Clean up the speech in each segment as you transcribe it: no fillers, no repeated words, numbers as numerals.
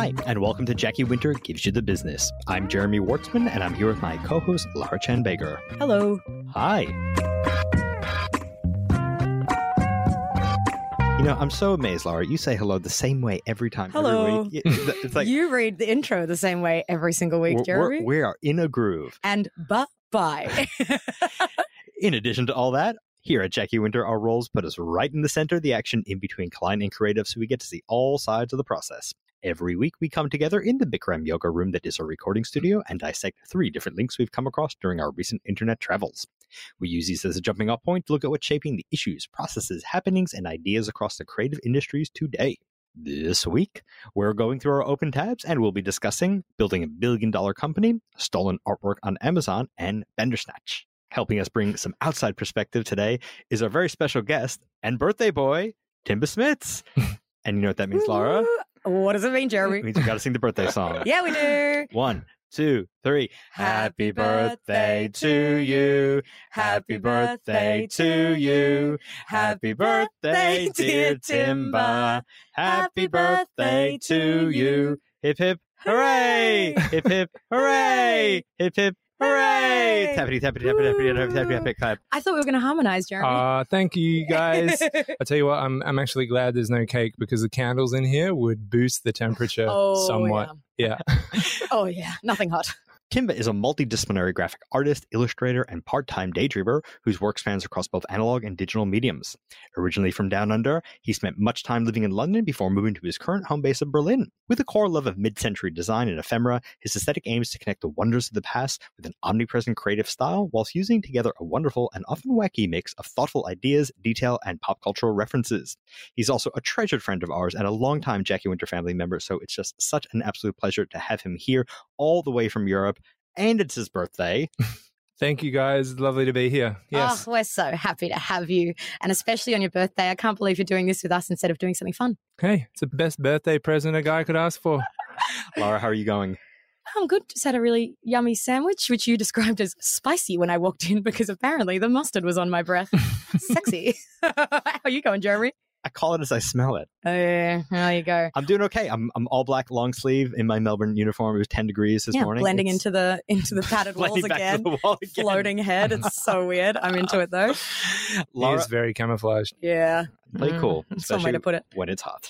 Hi, and welcome to Jackie Winter Gives You the Business. I'm Jeremy Wartzman, and I'm here with my co-host, Lara Chan Baker. Hello. Hi. You know, I'm so amazed, Lara. You say hello the same way every time. Hello. Every week. It's like You read the intro the same way every single week, Jeremy. we are in a groove. And bye-bye. In addition to all that, here at Jackie Winter, our roles put us right in the center of the action in between client and creative, so we get to see all sides of the process. Every week, we come together in the Bikram Yoga room that is our recording studio and dissect 3 different links we've come across during our recent internet travels. We use these as a jumping off point to look at what's shaping the issues, processes, happenings, and ideas across the creative industries today. This week, we're going through our open tabs and we'll be discussing building a billion-dollar company, stolen artwork on Amazon, and Bandersnatch. Helping us bring some outside perspective today is our very special guest and birthday boy, Timba Smits. And you know what that means, Lara? What does it mean, Jeremy? It means we got to sing the birthday song. Yeah, we do. 1, 2, 3. Happy birthday to you. Happy birthday to you. Happy birthday, dear Timba. Happy birthday to you. Hip, hip, hooray. Hip, hip, hooray. Hip, hip, hooray. Tappity, tappity, tappity, tappity, tappity, tappity, clap. I thought we were going to harmonize, Jeremy. Thank you, guys. I tell you what, I'm actually glad there's no cake because the candles in here would boost the temperature somewhat. Yeah. Oh, yeah. Nothing hot. Timba is a multidisciplinary graphic artist, illustrator, and part-time daydreamer whose work spans across both analog and digital mediums. Originally from Down Under, he spent much time living in London before moving to his current home base of Berlin. With a core love of mid-century design and ephemera, his aesthetic aims to connect the wonders of the past with an omnipresent creative style while fusing together a wonderful and often wacky mix of thoughtful ideas, detail, and pop cultural references. He's also a treasured friend of ours and a longtime Jackie Winter family member, so it's just such an absolute pleasure to have him here all the way from Europe. And it's his birthday. Thank you, guys. Lovely to be here. Yes. Oh, we're so happy to have you. And especially on your birthday. I can't believe you're doing this with us instead of doing something fun. Hey, it's the best birthday present a guy could ask for. Lara, how are you going? I'm good. Just had a really yummy sandwich, which you described as spicy when I walked in because apparently the mustard was on my breath. Sexy. How are you going, Jeremy? I call it as I smell it. There you go. I'm doing okay. I'm all black, long sleeve in my Melbourne uniform. It was 10 degrees this morning. Blending into the padded walls again. Floating head. It's so weird. I'm into it though. Lara, He is very camouflaged. Yeah. Play cool. That's one way to put it. When it's hot.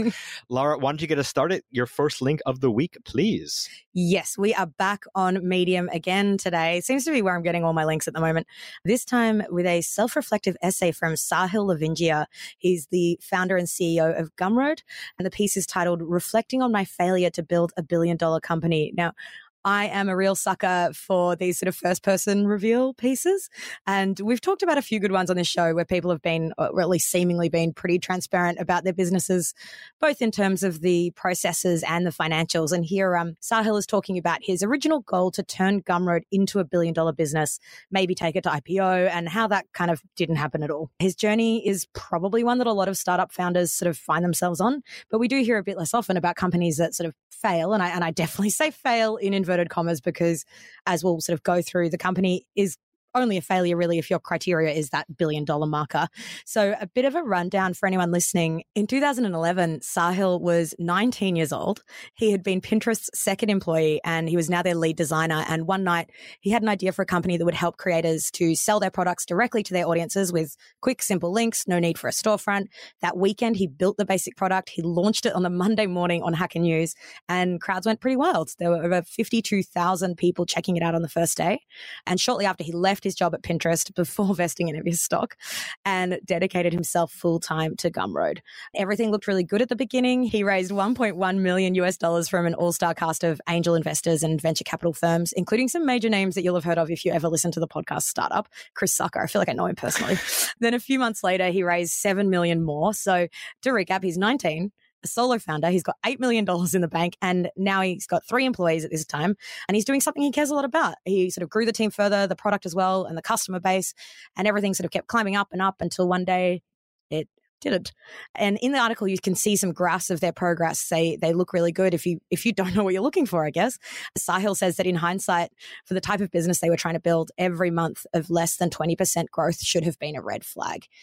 Lara, why don't you get us started? Your first link of the week, please. Yes, we are back on Medium again today. Seems to be where I'm getting all my links at the moment. This time with a self-reflective essay from Sahil Lavingia. He's the founder and CEO of Gumroad, and the piece is titled Reflecting on My Failure to Build a $billion Company. Now, I am a real sucker for these sort of first-person reveal pieces. And we've talked about a few good ones on this show where people have been, or at least seemingly been, pretty transparent about their businesses, both in terms of the processes and the financials. And here, Sahil is talking about his original goal to turn Gumroad into a $1 billion business, maybe take it to IPO, and how that kind of didn't happen at all. His journey is probably one that a lot of startup founders sort of find themselves on, but we do hear a bit less often about companies that sort of fail. And I definitely say fail in inverted commas because, as we'll sort of go through, the company is only a failure really if your criteria is that $1 billion marker. So a bit of a rundown for anyone listening. In 2011, Sahil was 19 years old. He had been Pinterest's second employee and he was now their lead designer. And one night he had an idea for a company that would help creators to sell their products directly to their audiences with quick, simple links, no need for a storefront. That weekend, he built the basic product. He launched it on the Monday morning on Hacker News and crowds went pretty wild. There were over 52,000 people checking it out on the first day. And shortly after, he left his job at Pinterest before vesting any of his stock and dedicated himself full-time to Gumroad. Everything looked really good at the beginning. He raised $1.1 million US from an all-star cast of angel investors and venture capital firms, including some major names that you'll have heard of if you ever listen to the podcast Startup. Chris Sucker, I feel like I know him personally. Then a few months later, he raised $7 million more. So to recap, he's 19, a solo founder. He's got $8 million in the bank and now he's got 3 employees at this time and he's doing something he cares a lot about. He sort of grew the team further, the product as well, and the customer base, and everything sort of kept climbing up and up until one day it didn't. And in the article, you can see some graphs of their progress. They look really good if you don't know what you're looking for, I guess. Sahil says that in hindsight, for the type of business they were trying to build, every month of less than 20% growth should have been a red flag.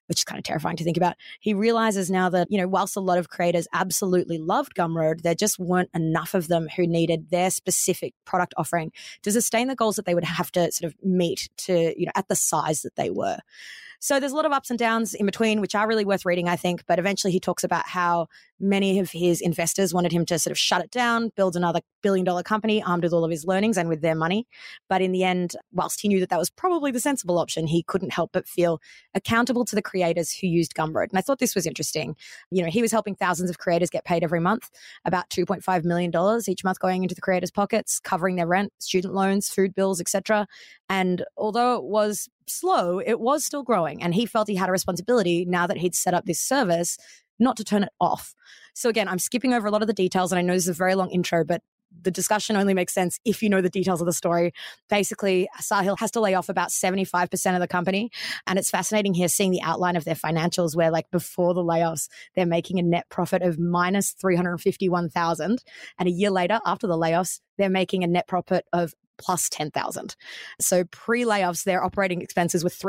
which is kind of terrifying to think about. He realizes now that, whilst a lot of creators absolutely loved Gumroad, there just weren't enough of them who needed their specific product offering to sustain the goals that they would have to sort of meet to, at the size that they were. So there's a lot of ups and downs in between, which are really worth reading, I think. But eventually he talks about how many of his investors wanted him to sort of shut it down, build another billion-dollar company armed with all of his learnings and with their money. But in the end, whilst he knew that was probably the sensible option, he couldn't help but feel accountable to the creators who used Gumroad. And I thought this was interesting. He was helping thousands of creators get paid every month, about $2.5 million each month going into the creators' pockets, covering their rent, student loans, food bills, etc. And although it was slow, it was still growing. And he felt he had a responsibility now that he'd set up this service not to turn it off. So again, I'm skipping over a lot of the details, and I know this is a very long intro, but the discussion only makes sense if you know the details of the story. Basically, Sahil has to lay off about 75% of the company. And it's fascinating here seeing the outline of their financials where, like, before the layoffs, they're making a net profit of minus $351,000. And a year later, after the layoffs, they're making a net profit of plus 10,000. So pre-layoffs, their operating expenses were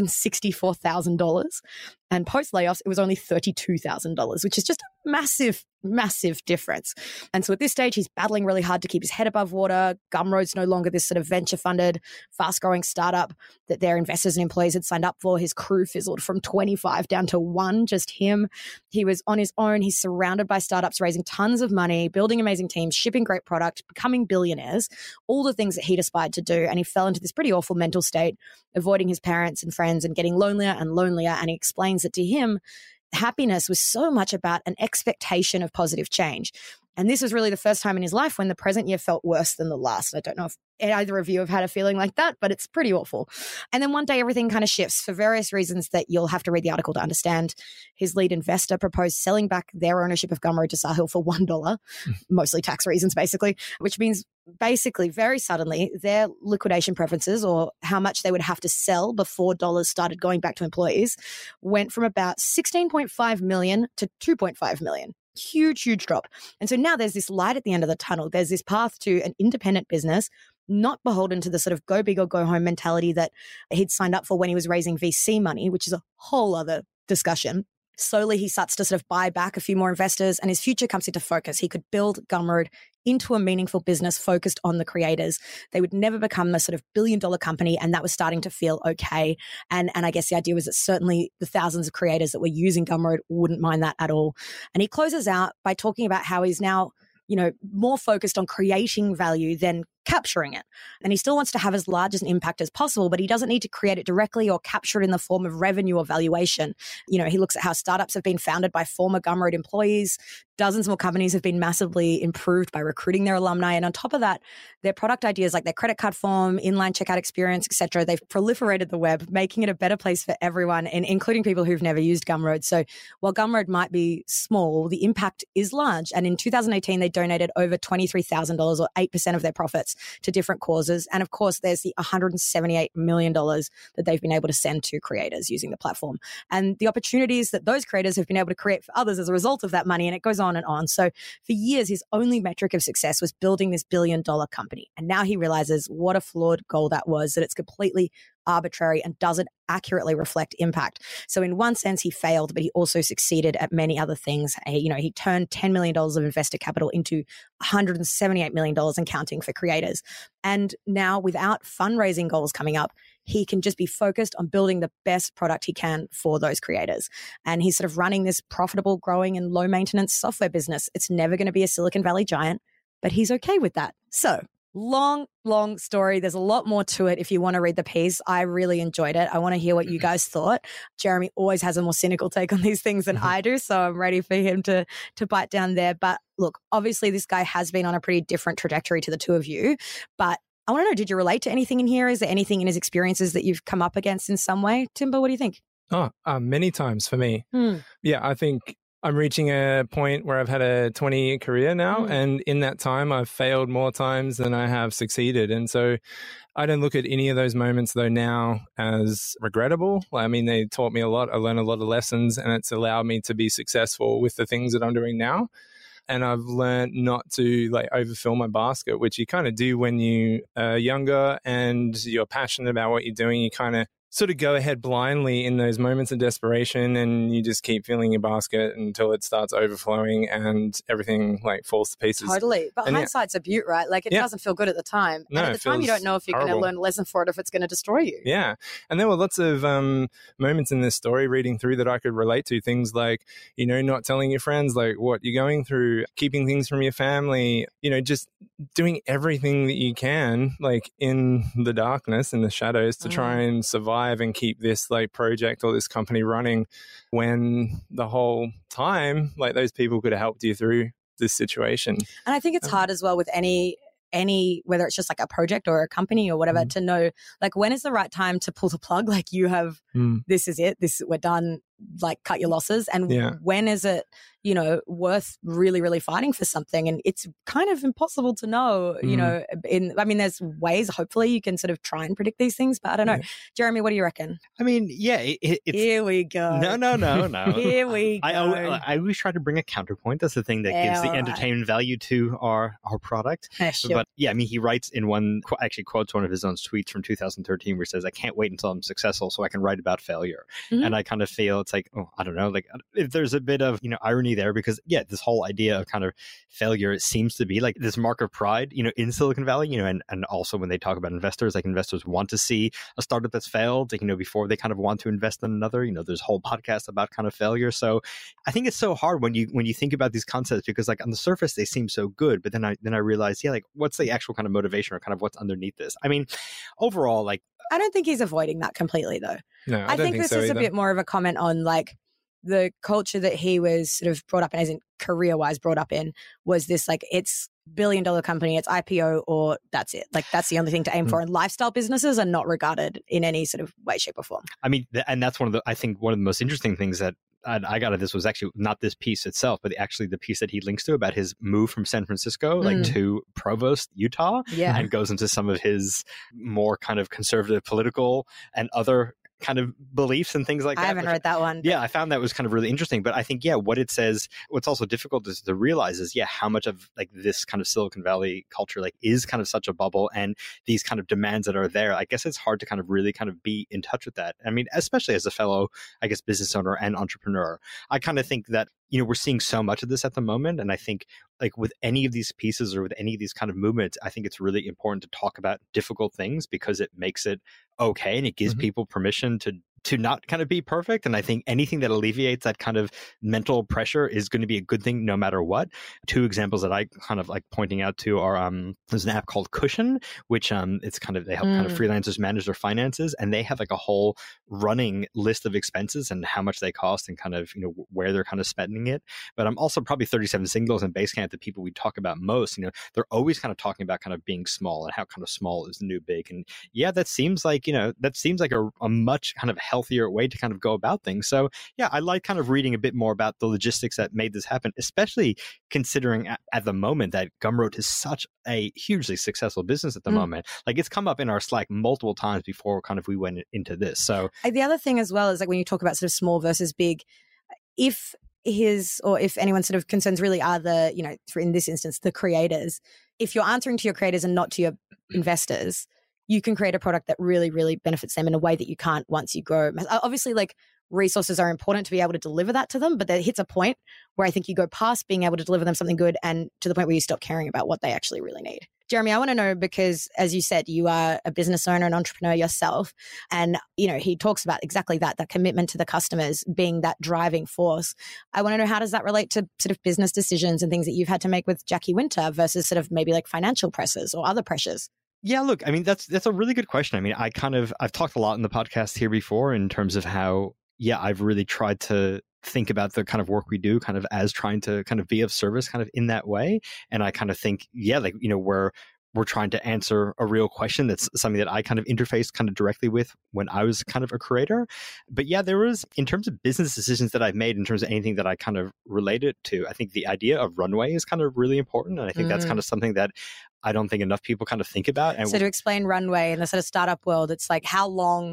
$364,000. And post-layoffs, it was only $32,000, which is just a massive, massive difference. And so at this stage, he's battling really hard to keep his head above water. Gumroad's no longer this sort of venture-funded, fast-growing startup that their investors and employees had signed up for. His crew fizzled from 25 down to 1, just him. He was on his own. He's surrounded by startups, raising tons of money, building amazing teams, shipping great product, becoming billionaires, all the things that he'd aspired to do. And he fell into this pretty awful mental state, avoiding his parents and friends and getting lonelier and lonelier. And he explains that to him, happiness was so much about an expectation of positive change. And this was really the first time in his life when the present year felt worse than the last. I don't know if either of you have had a feeling like that, but it's pretty awful. And then one day everything kind of shifts for various reasons that you'll have to read the article to understand. His lead investor proposed selling back their ownership of Gumroad to Sahil for $1, mostly tax reasons basically, which means basically very suddenly their liquidation preferences, or how much they would have to sell before dollars started going back to employees, went from about 16.5 million to 2.5 million. Huge, huge drop. And so now there's this light at the end of the tunnel. There's this path to an independent business, not beholden to the sort of go big or go home mentality that he'd signed up for when he was raising VC money, which is a whole other discussion. Slowly, he starts to sort of buy back a few more investors, and his future comes into focus. He could build Gumroad into a meaningful business focused on the creators. They would never become a sort of billion-dollar company, and that was starting to feel okay. And I guess the idea was that certainly the thousands of creators that were using Gumroad wouldn't mind that at all. And he closes out by talking about how he's now, more focused on creating value than capturing it. And he still wants to have as large an impact as possible, but he doesn't need to create it directly or capture it in the form of revenue or valuation. He looks at how startups have been founded by former Gumroad employees. Dozens more companies have been massively improved by recruiting their alumni. And on top of that, their product ideas like their credit card form, inline checkout experience, etc., they've proliferated the web, making it a better place for everyone, and including people who've never used Gumroad. So while Gumroad might be small, the impact is large. And in 2018, they donated over $23,000 or 8% of their profits to different causes. And of course, there's the $178 million that they've been able to send to creators using the platform, and the opportunities that those creators have been able to create for others as a result of that money. And it goes on and on. So for years, his only metric of success was building this billion-dollar company. And now he realizes what a flawed goal that was, that it's completely arbitrary and doesn't accurately reflect impact. So in one sense, he failed, but he also succeeded at many other things. He turned $10 million of investor capital into $178 million and counting for creators. And now, without fundraising goals coming up, he can just be focused on building the best product he can for those creators. And he's sort of running this profitable, growing and low maintenance software business. It's never going to be a Silicon Valley giant, but he's okay with that. So long story. There's a lot more to it if you want to read the piece. I really enjoyed it. I want to hear what you guys thought. Jeremy always has a more cynical take on these things than I do, so I'm ready for him to bite down there. But look, obviously this guy has been on a pretty different trajectory to the two of you. But I want to know, did you relate to anything in here? Is there anything in his experiences that you've come up against in some way? Timbo, what do you think? Many times for me. Yeah, I think I'm reaching a point where I've had a 20-year career now, and in that time, I've failed more times than I have succeeded. And so I don't look at any of those moments, though, now as regrettable. I mean, they taught me a lot. I learned a lot of lessons, and it's allowed me to be successful with the things that I'm doing now. And I've learned not to overfill my basket, which you kind of do when you are younger and you're passionate about what you're doing. You kind of sort of go ahead blindly in those moments of desperation, and you just keep filling your basket until it starts overflowing and everything like falls to pieces. Totally. But And hindsight's a beaut, right? Like it doesn't feel good at the time. No, and at the time you don't know if you're going to learn a lesson for it, if it's going to destroy you. Yeah. And there were lots of moments in this story reading through that I could relate to. Things like, you know, not telling your friends like what you're going through, keeping things from your family, you know, just doing everything that you can like in the darkness, in the shadows, to try and survive and keep this like project or this company running, when the whole time like those people could have helped you through this situation. And I think it's hard as well with any whether it's just like a project or a company or whatever, to know like when is the right time to pull the plug, like you have this is it, we're done, like cut your losses, and when is it, you know, worth really, really fighting for something. And it's kind of impossible to know, you know, there's ways, hopefully you can sort of try and predict these things, but I don't know. Jeremy, what do you reckon? I mean, it's... Here we go. No. Here we go. I always try to bring a counterpoint. That's the thing that gives the entertainment value to our product. Sure. But yeah, I mean, he writes in quotes one of his own tweets from 2013 where he says, "I can't wait until I'm successful so I can write about failure." And I kind of feel it's like, I don't know, like if there's a bit of, you know, irony there, because this whole idea of kind of failure, it seems to be like this mark of pride, you know, in Silicon Valley, you know, and also when they talk about investors, like investors want to see a startup that's failed, like, you know, before they kind of want to invest in another. You know, there's a whole podcast about kind of failure. So I think it's so hard when you think about these concepts, because like on the surface they seem so good, but then I realize, like what's the actual kind of motivation or kind of what's underneath this? I mean, overall, like I don't think he's avoiding that completely though. No, I think this is either. A bit more of a comment on like the culture that he was sort of brought up in, as in career-wise brought up in, was this like, it's billion-dollar company, it's IPO, or that's it. Like that's the only thing to aim for. And lifestyle businesses are not regarded in any sort of way, shape, or form. I mean, and that's I think one of the most interesting things that I got at this was actually not this piece itself, but actually the piece that he links to about his move from San Francisco, like to Provost, Utah, and goes into some of his more kind of conservative political and other kind of beliefs and things like that. I haven't read that one. Yeah, I found that was kind of really interesting. But I think, what it says, what's also difficult is to realize is, how much of like this kind of Silicon Valley culture like is kind of such a bubble, and these kind of demands that are there. I guess it's hard to kind of really kind of be in touch with that. I mean, especially as a fellow, I guess, business owner and entrepreneur, I kind of think that, you know, we're seeing so much of this at the moment. And I think like with any of these pieces or with any of these kind of movements, I think it's really important to talk about difficult things, because it makes it okay and it gives people permission to not kind of be perfect. And I think anything that alleviates that kind of mental pressure is going to be a good thing no matter what. Two examples that I kind of like pointing out to are there's an app called Cushion, which it's kind of, they help kind of freelancers manage their finances, and they have like a whole running list of expenses and how much they cost and kind of, you know, where they're kind of spending it. But I'm also probably 37 Signals and Basecamp, the people we talk about most, you know, they're always kind of talking about kind of being small and how kind of small is the new big. And that seems like, you know, a much kind of healthier way to kind of go about things. So I like kind of reading a bit more about the logistics that made this happen, especially considering at the moment that Gumroad is such a hugely successful business at the moment. Like it's come up in our Slack multiple times before kind of we went into this. So the other thing as well is like when you talk about sort of small versus big, if anyone's sort of concerns really are the, you know, for in this instance, the creators, if you're answering to your creators and not to your investors, you can create a product that really, really benefits them in a way that you can't once you grow. Obviously, like resources are important to be able to deliver that to them, but there hits a point where I think you go past being able to deliver them something good and to the point where you stop caring about what they actually really need. Jeremy, I want to know, because as you said, you are a business owner and entrepreneur yourself. And, you know, he talks about exactly that commitment to the customers being that driving force. I want to know, how does that relate to sort of business decisions and things that you've had to make with Jackie Winter versus sort of maybe like financial pressures or other pressures? Yeah, look, I mean, that's a really good question. I mean, I've talked a lot in the podcast here before in terms of how, I've really tried to think about the kind of work we do kind of as trying to kind of be of service kind of in that way. And I kind of think, like, you know, we're trying to answer a real question that's something that I kind of interfaced kind of directly with when I was kind of a creator. But there was, in terms of business decisions that I've made, in terms of anything that I kind of related to, I think the idea of runway is kind of really important. And I think that's kind of something that I don't think enough people kind of think about. And so to explain runway in the sort of startup world, it's like how long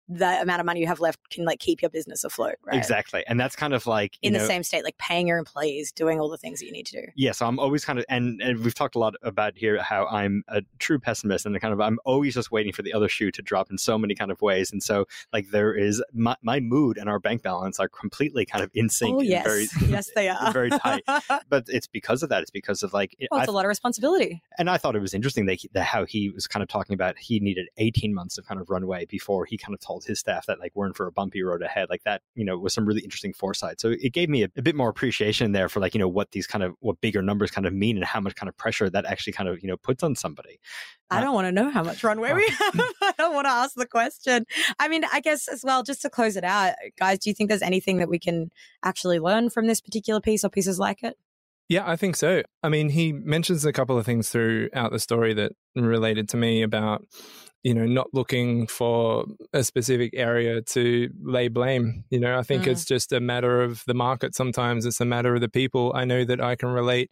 the amount of money you have left can like keep your business afloat, right? Exactly. And that's kind of like in the same state, like paying your employees, doing all the things that you need to do. Yeah, so I'm always kind of, and we've talked a lot about here how I'm a true pessimist, and kind of I'm always just waiting for the other shoe to drop in so many kind of ways. And so like there is my mood and our bank balance are completely kind of in sync. Oh yes, yes they are very tight. But it's because of that. It's because of like it's a lot of responsibility. And I thought it was interesting that how he was kind of talking about he needed 18 months of kind of runway before he kind of told his staff that like we're in for a bumpy road ahead. Like that, was some really interesting foresight. So it gave me a bit more appreciation there for like, what these kind of, what bigger numbers kind of mean and how much kind of pressure that actually kind of, puts on somebody. I don't want to know how much runway we have. I don't want to ask the question. I mean, I guess as well, just to close it out, guys, do you think there's anything that we can actually learn from this particular piece or pieces like it? Yeah, I think so. I mean, he mentions a couple of things throughout the story that related to me about, not looking for a specific area to lay blame. I think it's just a matter of the market. Sometimes it's a matter of the people. I know that I can relate,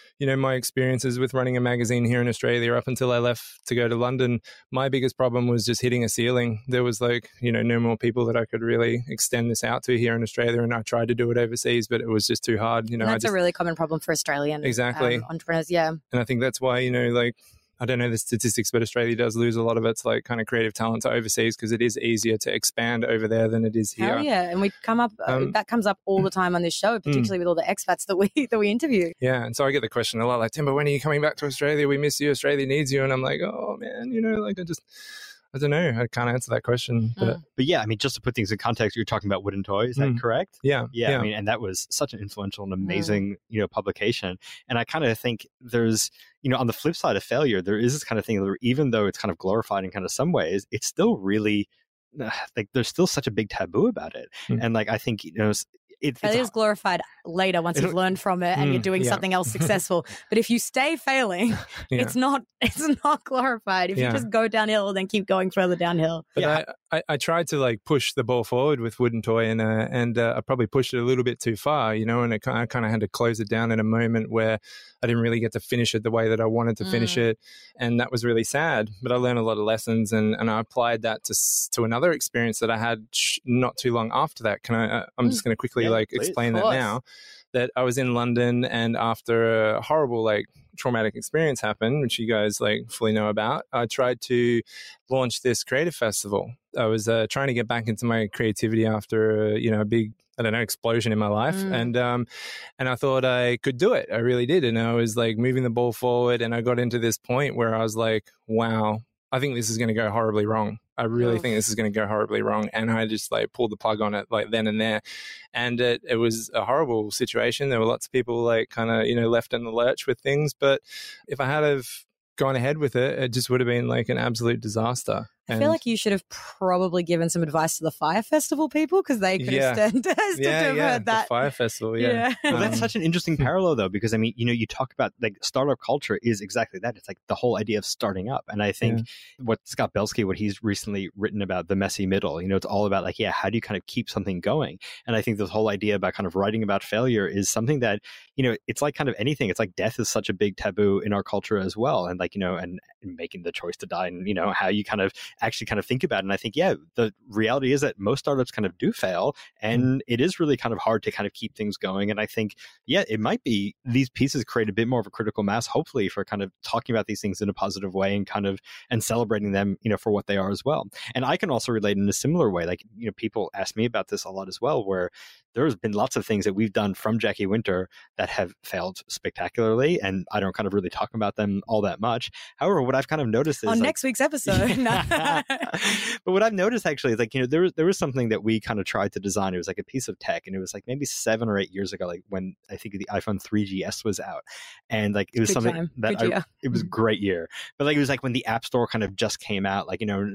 my experiences with running a magazine here in Australia up until I left to go to London. My biggest problem was just hitting a ceiling. There was like, no more people that I could really extend this out to here in Australia. And I tried to do it overseas, but it was just too hard. That's a really common problem for Australian entrepreneurs. Yeah. And I think that's why, like, I don't know the statistics, but Australia does lose a lot of its like kind of creative talent to overseas because it is easier to expand over there than it is here. Oh yeah, and we come up that comes up all the time on this show, particularly with all the expats that we interview. Yeah, and so I get the question a lot, like, Timber, when are you coming back to Australia? We miss you. Australia needs you. And I'm like, oh man, like I don't know. I can't answer that question. But yeah, I mean, just to put things in context, you're talking about Wooden Toy. Is that correct? Yeah. I mean, and that was such an influential and amazing, publication. And I kind of think there's, on the flip side of failure, there is this kind of thing where even though it's kind of glorified in kind of some ways, it's still really like there's still such a big taboo about it. And like, I think, it is glorified later once you've learned from it and you're doing something else successful. But if you stay failing, it's not glorified. If you just go downhill, then keep going further downhill. But I tried to like push the ball forward with Wooden Toy and I probably pushed it a little bit too far, and I kind of had to close it down in a moment where I didn't really get to finish it the way that I wanted to finish it. And that was really sad. But I learned a lot of lessons and I applied that to another experience that I had not too long after that. I'm just going to quickly explain that now. That I was in London and after a horrible traumatic experience happened, which you guys fully know about, I tried to launch this creative festival. I was trying to get back into my creativity after a big explosion in my life, and I thought I could do it. I really did, and I was moving the ball forward, and I got into this point where I was like, wow, I think this is going to go horribly wrong. I really think this is going to go horribly wrong. And I just pulled the plug on it then and there. And it was a horrible situation. There were lots of people left in the lurch with things. But if I had have gone ahead with it, it just would have been an absolute disaster. I feel like you should have probably given some advice to the Fire Festival people because they could have stood to have heard that. The Fire Festival, Well, that's such an interesting parallel, though, because I mean, you talk about startup culture is exactly that. It's the whole idea of starting up, and I think what Scott Belsky, what he's recently written about the messy middle, it's all about how do you kind of keep something going? And I think this whole idea about kind of writing about failure is something that it's like kind of anything. It's like death is such a big taboo in our culture as well, and and making the choice to die, and how you kind of actually kind of think about it. And I think, the reality is that most startups kind of do fail, and it is really kind of hard to kind of keep things going. And I think, it might be these pieces create a bit more of a critical mass, hopefully, for kind of talking about these things in a positive way and celebrating them, for what they are as well. And I can also relate in a similar way. People ask me about this a lot as well, where there's been lots of things that we've done from Jackie Winter that have failed spectacularly, and I don't kind of really talk about them all that much. However, what I've kind of noticed is on next week's episode. But what I've noticed actually is there was something that we kind of tried to design. It was a piece of tech, and it was maybe 7 or 8 years ago, when I think the iPhone 3GS was out, and it was something that it was a great year. But it was when the App Store kind of just came out,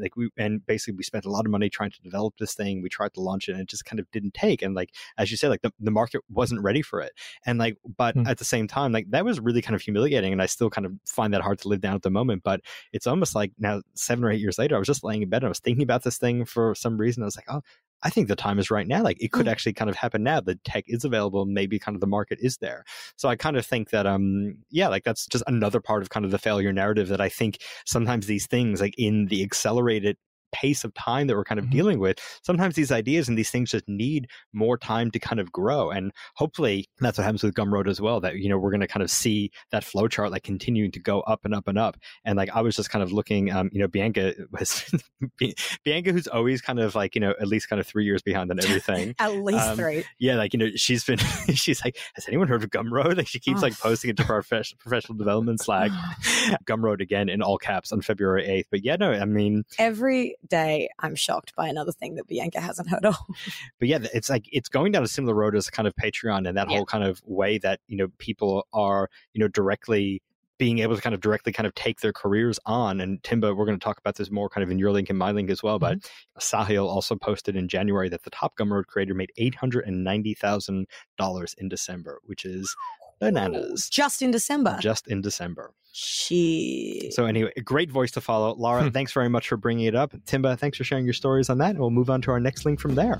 we spent a lot of money trying to develop this thing. We tried to launch it, and it just kind of didn't take. And as you said, the market wasn't ready for it. And but at the same time, that was really kind of humiliating. And I still kind of find that hard to live down at the moment. But it's almost now 7 or 8 years later, I was just laying in bed and I was thinking about this thing for some reason. I was oh, I think the time is right now. It could actually kind of happen now. The tech is available. Maybe kind of the market is there. So I kind of think that, that's just another part of kind of the failure narrative that I think sometimes these things in the accelerated pace of time that we're kind of dealing with, sometimes these ideas and these things just need more time to kind of grow. And hopefully that's what happens with Gumroad as well, that, we're going to kind of see that flow chart like continuing to go up and up and up. And like I was just kind of looking, Bianca was Bianca, who's always kind of like, at least kind of 3 years behind on everything. At least 3. Yeah, like, she's like, has anyone heard of Gumroad? Like she keeps like posting it to our professional development Slack, Gumroad again in all caps on February 8th. But yeah, no, I mean, every day I'm shocked by another thing that Bianca hasn't heard of. But yeah, it's like it's going down a similar road as kind of Patreon and that whole kind of way that people are directly being able to kind of directly kind of take their careers on. And Timba, we're going to talk about this more kind of in your link and my link as well. But Sahil also posted in January that the top Gumroad creator made $890,000 in December, which is bananas. Just in December. Shit. So anyway, a great voice to follow. Laura, thanks very much for bringing it up. Timba, thanks for sharing your stories on that. And we'll move on to our next link from there.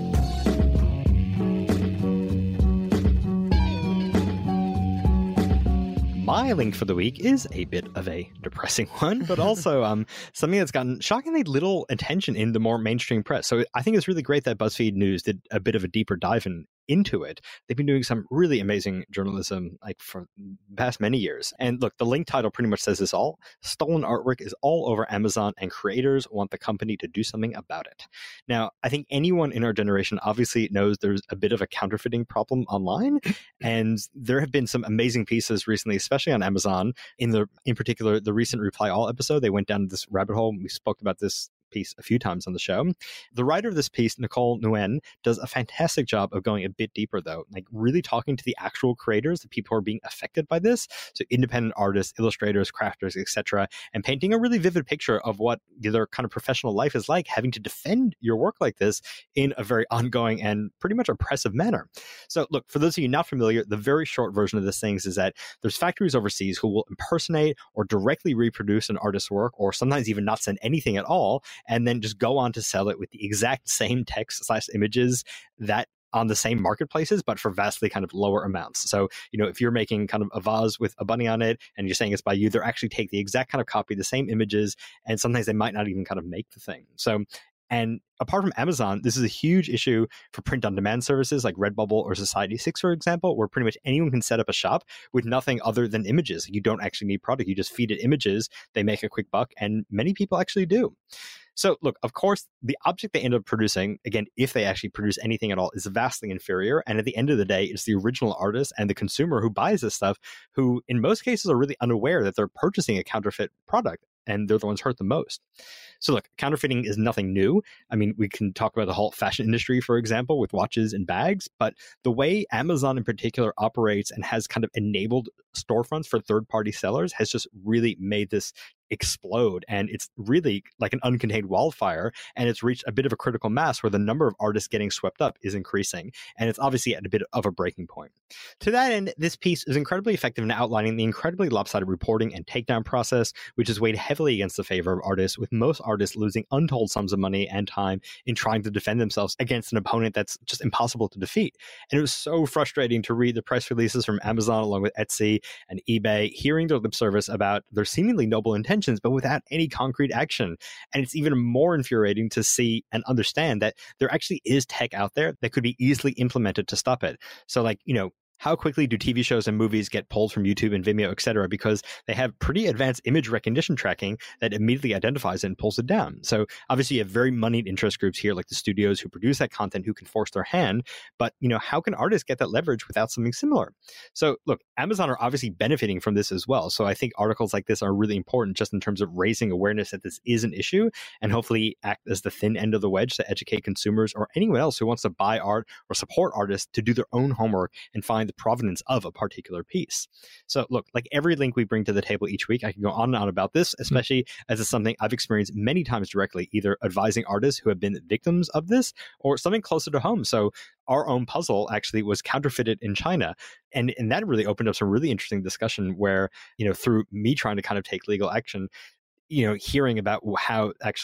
My link for the week is a bit of a depressing one, but also something that's gotten shockingly little attention in the more mainstream press. So I think it's really great that BuzzFeed News did a bit of a deeper dive into it. They've been doing some really amazing journalism like for the past many years. And look, the link title pretty much says this all. Stolen artwork is all over Amazon and creators want the company to do something about it. Now, I think anyone in our generation obviously knows there's a bit of a counterfeiting problem online. And there have been some amazing pieces recently, especially on Amazon. In particular, the recent Reply All episode, they went down this rabbit hole. We spoke about this piece a few times on the show. The writer of this piece, Nicole Nguyen, does a fantastic job of going a bit deeper, though, like really talking to the actual creators, the people who are being affected by this, so independent artists, illustrators, crafters, etc., and painting a really vivid picture of what their kind of professional life is like, having to defend your work like this in a very ongoing and pretty much oppressive manner. So look, for those of you not familiar, the very short version of this thing is that there's factories overseas who will impersonate or directly reproduce an artist's work, or sometimes even not send anything at all, and then just go on to sell it with the exact same text/images that on the same marketplaces, but for vastly kind of lower amounts. So, if you're making kind of a vase with a bunny on it and you're saying it's by you, they'll actually take the exact kind of copy, the same images, and sometimes they might not even kind of make the thing. So, and apart from Amazon, this is a huge issue for print-on-demand services like Redbubble or Society6, for example, where pretty much anyone can set up a shop with nothing other than images. You don't actually need product. You just feed it images. They make a quick buck, and many people actually do. So look, of course, the object they end up producing, again, if they actually produce anything at all, is vastly inferior. And at the end of the day, it's the original artist and the consumer who buys this stuff who, in most cases, are really unaware that they're purchasing a counterfeit product. And they're the ones hurt the most. So look, counterfeiting is nothing new. I mean, we can talk about the whole fashion industry, for example, with watches and bags, but the way Amazon in particular operates and has kind of enabled storefronts for third-party sellers has just really made this explode. And it's really like an uncontained wildfire. And it's reached a bit of a critical mass where the number of artists getting swept up is increasing. And it's obviously at a bit of a breaking point. To that end, this piece is incredibly effective in outlining the incredibly lopsided reporting and takedown process, which is weighed heavily against the favor of artists, with most artists losing untold sums of money and time in trying to defend themselves against an opponent that's just impossible to defeat. And it was so frustrating to read the press releases from Amazon along with Etsy and eBay, hearing their lip service about their seemingly noble intentions, but without any concrete action. And it's even more infuriating to see and understand that there actually is tech out there that could be easily implemented to stop it. So like, how quickly do TV shows and movies get pulled from YouTube and Vimeo, et cetera, because they have pretty advanced image recognition tracking that immediately identifies it and pulls it down. So obviously you have very moneyed interest groups here, like the studios who produce that content, who can force their hand. But, how can artists get that leverage without something similar? So look, Amazon are obviously benefiting from this as well. So I think articles like this are really important just in terms of raising awareness that this is an issue and hopefully act as the thin end of the wedge to educate consumers or anyone else who wants to buy art or support artists to do their own homework and find the provenance of a particular piece. So look, like every link we bring to the table each week, I can go on and on about this, especially as it's something I've experienced many times directly, either advising artists who have been victims of this or something closer to home. So our own puzzle actually was counterfeited in China. And that really opened up some really interesting discussion where, through me trying to kind of take legal action, hearing about how actually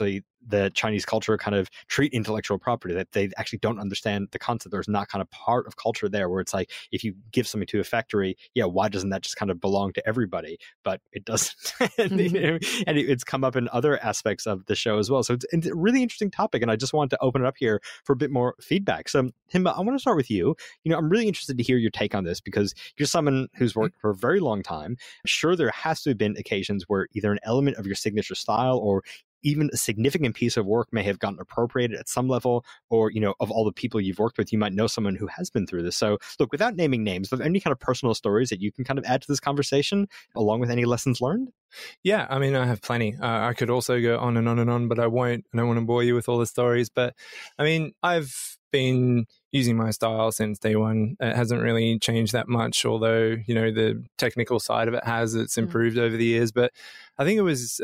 the Chinese culture kind of treat intellectual property, that they actually don't understand the concept. There's not kind of part of culture there where it's like, if you give something to a factory, why doesn't that just kind of belong to everybody? But it doesn't. And it's come up in other aspects of the show as well. So it's a really interesting topic, and I just wanted to open it up here for a bit more feedback. So Timba, I want to start with you. I'm really interested to hear your take on this, because you're someone who's worked for a very long time. Sure, there has to have been occasions where either an element of your signature style or even a significant piece of work may have gotten appropriated at some level, or, of all the people you've worked with, you might know someone who has been through this. So look, without naming names, are there any kind of personal stories that you can kind of add to this conversation, along with any lessons learned? Yeah, I mean, I have plenty. I could also go on and on and on, but I won't. I don't want to bore you with all the stories. But I mean, I've been using my style since day one. It hasn't really changed that much, although, the technical side of it it's improved over the years. But I think it was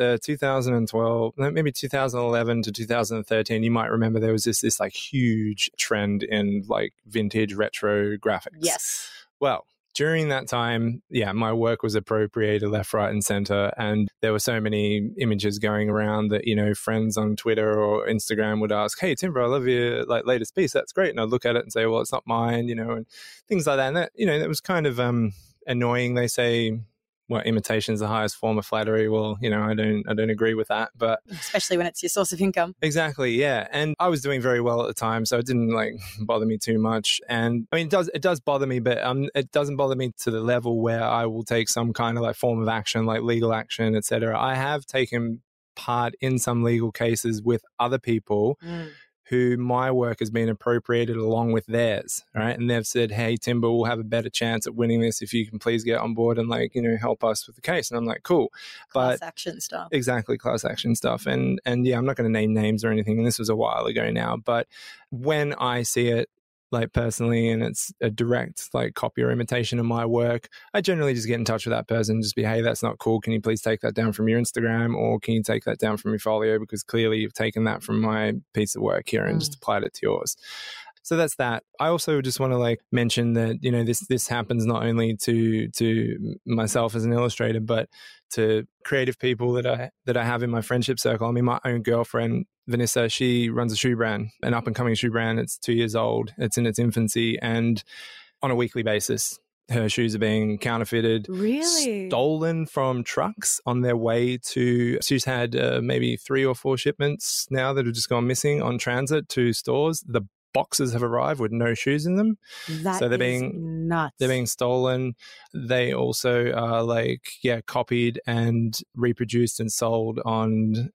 2012, maybe 2011 to 2013. You might remember there was this like huge trend in like vintage retro graphics. Yes. Well, during that time, my work was appropriated left, right, and center. And there were so many images going around that, friends on Twitter or Instagram would ask, "Hey, Timber, I love your latest piece. That's great." And I'd look at it and say, "Well, it's not mine," and things like that. And that, that was kind of annoying. They say, imitation is the highest form of flattery. Well, I don't agree with that, but especially when it's your source of income. Exactly, yeah. And I was doing very well at the time, so it didn't bother me too much. And I mean, it does bother me, but it doesn't bother me to the level where I will take some kind of form of action, like legal action, etc. I have taken part in some legal cases with other people. Who my work has been appropriated along with theirs, right? And they've said, "Hey, Timber, we'll have a better chance at winning this if you can please get on board and help us with the case." And I'm like, cool. Class action stuff. Exactly, class action stuff. And yeah, I'm not going to name names or anything. And this was a while ago now. But when I see it, personally, and it's a direct copy or imitation of my work, I generally just get in touch with that person and just be, "Hey, that's not cool. Can you please take that down from your Instagram, or can you take that down from your folio, because clearly you've taken that from my piece of work here and just applied it to yours." So that's that. I also just want to mention that, this happens not only to myself as an illustrator, but to creative people that I have in my friendship circle. I mean, my own girlfriend, Vanessa, she runs a shoe brand, an up and coming shoe brand. It's 2 years old. It's in its infancy. And on a weekly basis, her shoes are being counterfeited, really stolen from trucks on their way to, she's had maybe 3 or 4 shipments now that have just gone missing on transit to stores. The boxes have arrived with no shoes in them. So they're being nuts. They're being stolen. They also are copied and reproduced and sold on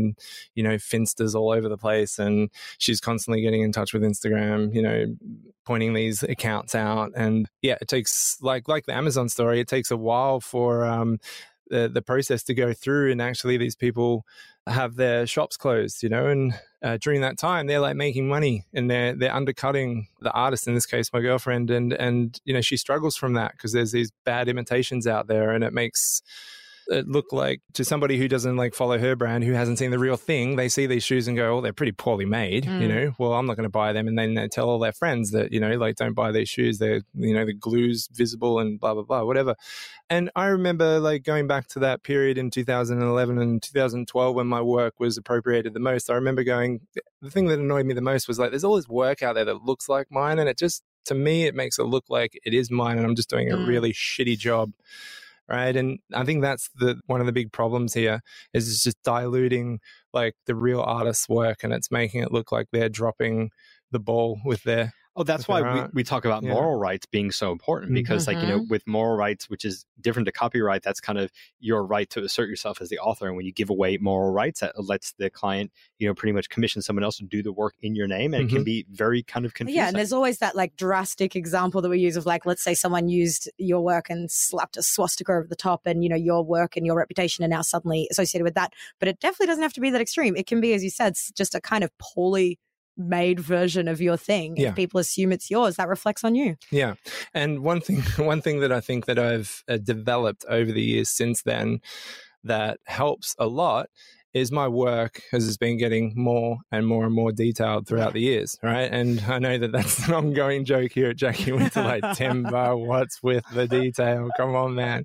Finsters all over the place. And she's constantly getting in touch with Instagram, pointing these accounts out. And yeah, it takes like the Amazon story. It takes a while for the process to go through, and actually these people have their shops closed, and during that time they're making money, and they're undercutting the artist, in this case my girlfriend, and she struggles from that because there's these bad imitations out there, and it makes it look like, to somebody who doesn't follow her brand, who hasn't seen the real thing, they see these shoes and go, "Oh, they're pretty poorly made." Well, I'm not going to buy them. And then they tell all their friends that, don't buy these shoes. They're, the glue's visible and blah, blah, blah, whatever. And I remember going back to that period in 2011 and 2012 when my work was appropriated the most. I remember the thing that annoyed me the most was there's all this work out there that looks like mine. And it just, to me, it makes it look like it is mine, and I'm just doing a really shitty job. Right. And I think that's one of the big problems here, is it's just diluting the real artist's work, and it's making it look like they're dropping the ball with their Oh, that's why we talk about moral rights being so important, because like, with moral rights, which is different to copyright, that's kind of your right to assert yourself as the author. And when you give away moral rights, that lets the client, pretty much commission someone else to do the work in your name. And it can be very kind of confusing. Yeah. And there's always that drastic example that we use of let's say someone used your work and slapped a swastika over the top, and, your work and your reputation are now suddenly associated with that. But it definitely doesn't have to be that extreme. It can be, as you said, just a kind of poorly made version of your thing. If people assume it's yours, that reflects on you. Yeah. And one thing that I think that I've developed over the years since then that helps a lot is my work has been getting more and more and more detailed throughout the years, right? And I know that that's an ongoing joke here at Jackie Winter, like, Timber, what's with the detail? Come on, man.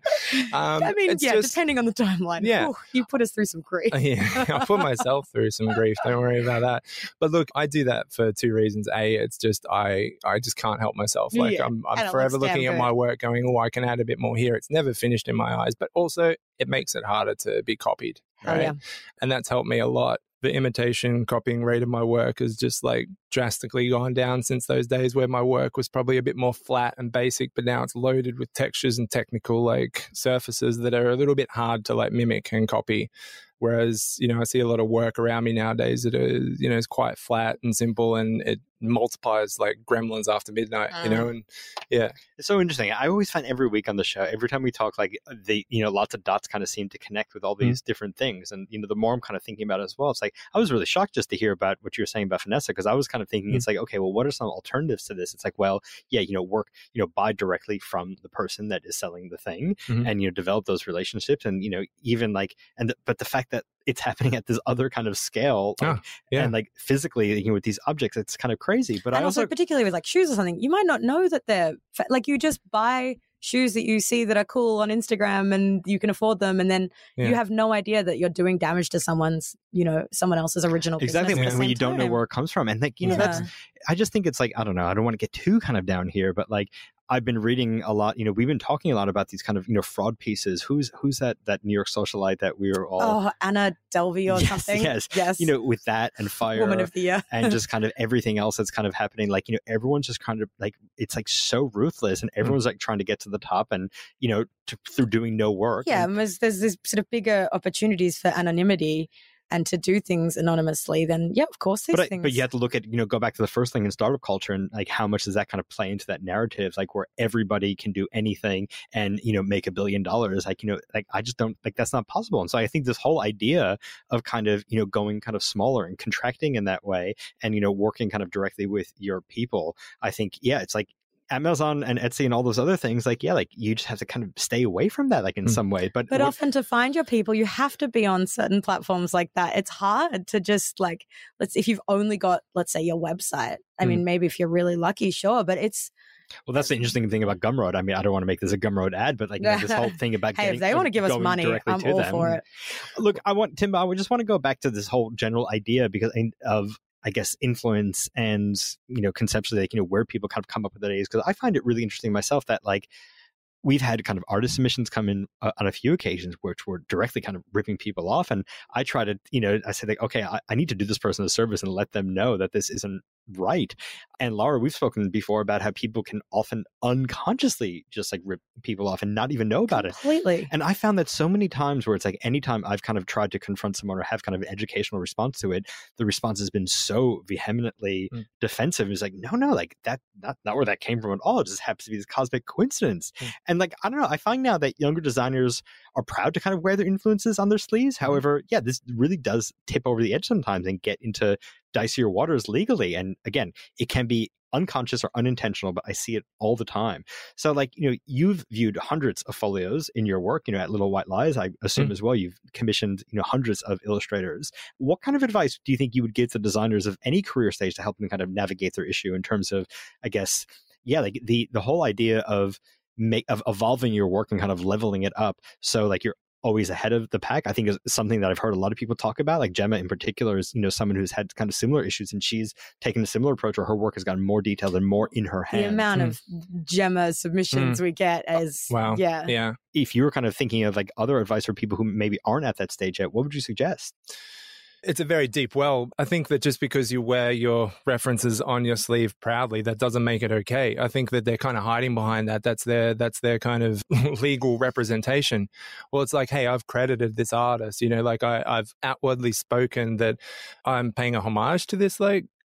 I mean, depending on the timeline. Yeah. Ooh, you put us through some grief. Yeah, I'll put myself through some grief. Don't worry about that. But look, I do that for two reasons. A, it's just I just can't help myself. Like, I'm forever looking at my work going, oh, I can add a bit more here. It's never finished in my eyes. But also, it makes it harder to be copied. Right. Yeah. And that's helped me a lot. The imitation copying rate of my work has just like drastically gone down since those days where my work was probably a bit more flat and basic, but now it's loaded with textures and technical like surfaces that are a little bit hard to like mimic and copy. Whereas, I see a lot of work around me nowadays that are, is quite flat and simple, and it multiplies like gremlins after midnight, and yeah. It's so interesting. I always find every week on the show, every time we talk, like lots of dots kind of seem to connect with all these different things. And, the more I'm kind of thinking about it as well, it's like, I was really shocked just to hear about what you were saying about Vanessa, because I was kind of thinking it's like, okay, well, what are some alternatives to this? It's like, well, yeah, work, buy directly from the person that is selling the thing and, develop those relationships and, even like, but the fact that it's happening at this other kind of scale and like physically with these objects, it's kind of crazy. But I also particularly with like shoes or something, you might not know that they're like, you just buy shoes that you see that are cool on Instagram and you can afford them, and then you have no idea that you're doing damage to someone else's original exactly business when you don't know where it comes from. And like that's, I just think it's like, I don't know, I don't want to get too kind of down here, but like I've been reading a lot, we've been talking a lot about these kind of, fraud pieces. Who's that New York socialite that we were all... Oh, Anna Delvey or something. Yes. With that and Fire. Woman of the Year. And just kind of everything else that's kind of happening. Like, everyone's just kind of like, it's like so ruthless and everyone's like trying to get to the top and, through doing no work. Yeah, and there's this sort of bigger opportunities for anonymity and to do things anonymously, then of course these things. But you have to look at, go back to the first thing in startup culture and like how much does that kind of play into that narrative, like where everybody can do anything and, make $1 billion. Like, like I just don't, like that's not possible. And so I think this whole idea of kind of, going kind of smaller and contracting in that way and, working kind of directly with your people, I think, it's like, Amazon and Etsy and all those other things, like, like you just have to kind of stay away from that, like in some way. But often to find your people, you have to be on certain platforms like that. It's hard to just like, if you've only got, let's say, your website. I mean, maybe if you're really lucky, sure, but it's... Well, that's the interesting thing about Gumroad. I mean, I don't want to make this a Gumroad ad, but like this whole thing about hey, if they want to give us money, I'm all for it. Look, Tim, I just want to go back to this whole general idea of I guess, influence and, conceptually, like, where people kind of come up with ideas. Because I find it really interesting myself that, like, we've had kind of artist submissions come in on a few occasions which were directly kind of ripping people off. And I try to, I say, like, okay, I need to do this person a service and let them know that this isn't right. And Laura, we've spoken before about how people can often unconsciously just like rip people off and not even know about it. Completely. And I found that so many times where it's like anytime I've kind of tried to confront someone or have kind of an educational response to it, the response has been so vehemently defensive. It's like, no, like that, not where that came from at all. It just happens to be this cosmic coincidence. And like, I don't know, I find now that younger designers are proud to kind of wear their influences on their sleeves. However, this really does tip over the edge sometimes and get into dicier waters legally. And again, it can be unconscious or unintentional, but I see it all the time. So like, you've viewed hundreds of folios in your work, at Little White Lies, I assume as well, you've commissioned, hundreds of illustrators. What kind of advice do you think you would give to designers of any career stage to help them kind of navigate their issue in terms of, I guess, like the whole idea of evolving your work and kind of leveling it up so like you're always ahead of the pack, I think is something that I've heard a lot of people talk about. Like Gemma in particular is, someone who's had kind of similar issues and she's taken a similar approach where her work has gotten more detailed and more in her hands. The amount of Gemma submissions we get is, wow. Yeah. If you were kind of thinking of like other advice for people who maybe aren't at that stage yet, what would you suggest? It's a very deep well. I think that just because you wear your references on your sleeve proudly, that doesn't make it okay. I think that they're kind of hiding behind that. That's their kind of legal representation. Well, it's like, hey, I've credited this artist, like I've outwardly spoken that I'm paying a homage to this like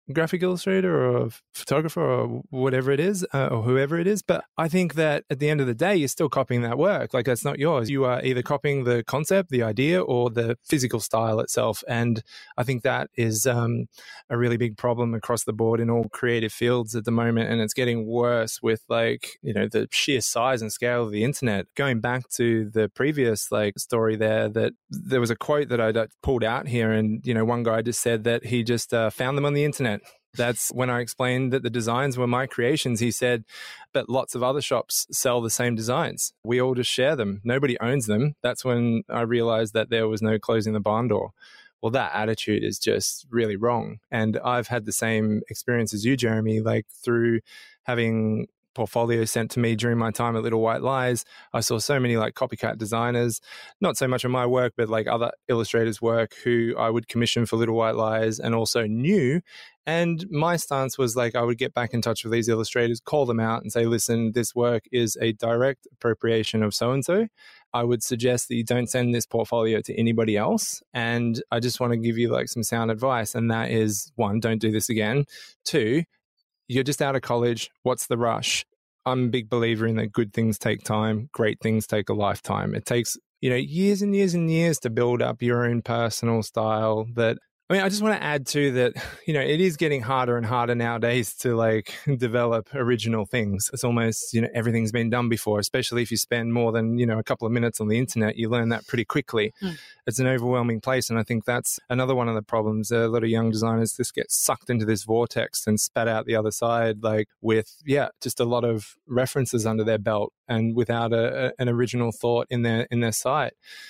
graphic illustrator or a photographer or whatever it is, or whoever it is. But I think that at the end of the day, you're still copying that work. Like, that's not yours. You are either copying the concept, the idea, or the physical style itself. And I think that is a really big problem across the board in all creative fields at the moment. And it's getting worse with, like, you know, the sheer size and scale of the internet. Going back to the previous like story there was a quote that I pulled out here, and, you know, one guy just said that he just found them on the internet. That's when I explained that the designs were my creations. He said, but lots of other shops sell the same designs. We all just share them. Nobody owns them. That's when I realized that there was no closing the barn door. Well, that attitude is just really wrong. And I've had the same experience as you, Jeremy, like through having portfolio sent to me during my time at Little White Lies. I saw so many like copycat designers, not so much of my work, but like other illustrators' work who I would commission for Little White Lies and also knew. And my stance was like, I would get back in touch with these illustrators, call them out and say, listen, this work is a direct appropriation of so-and-so. I would suggest that you don't send this portfolio to anybody else. And I just want to give you like some sound advice. And that is, 1, don't do this again. 2, you're just out of college. What's the rush? I'm a big believer in that good things take time. Great things take a lifetime. It takes, you know, years and years and years to build up your own personal style. That, I mean, I just want to add to that, you know, it is getting harder and harder nowadays to like develop original things. It's almost, you know, everything's been done before, especially if you spend more than, you know, a couple of minutes on the internet, you learn that pretty quickly. It's an overwhelming place. And I think that's another one of the problems. A lot of young designers just get sucked into this vortex and spat out the other side, like with, just a lot of references under their belt and without an original thought in their site.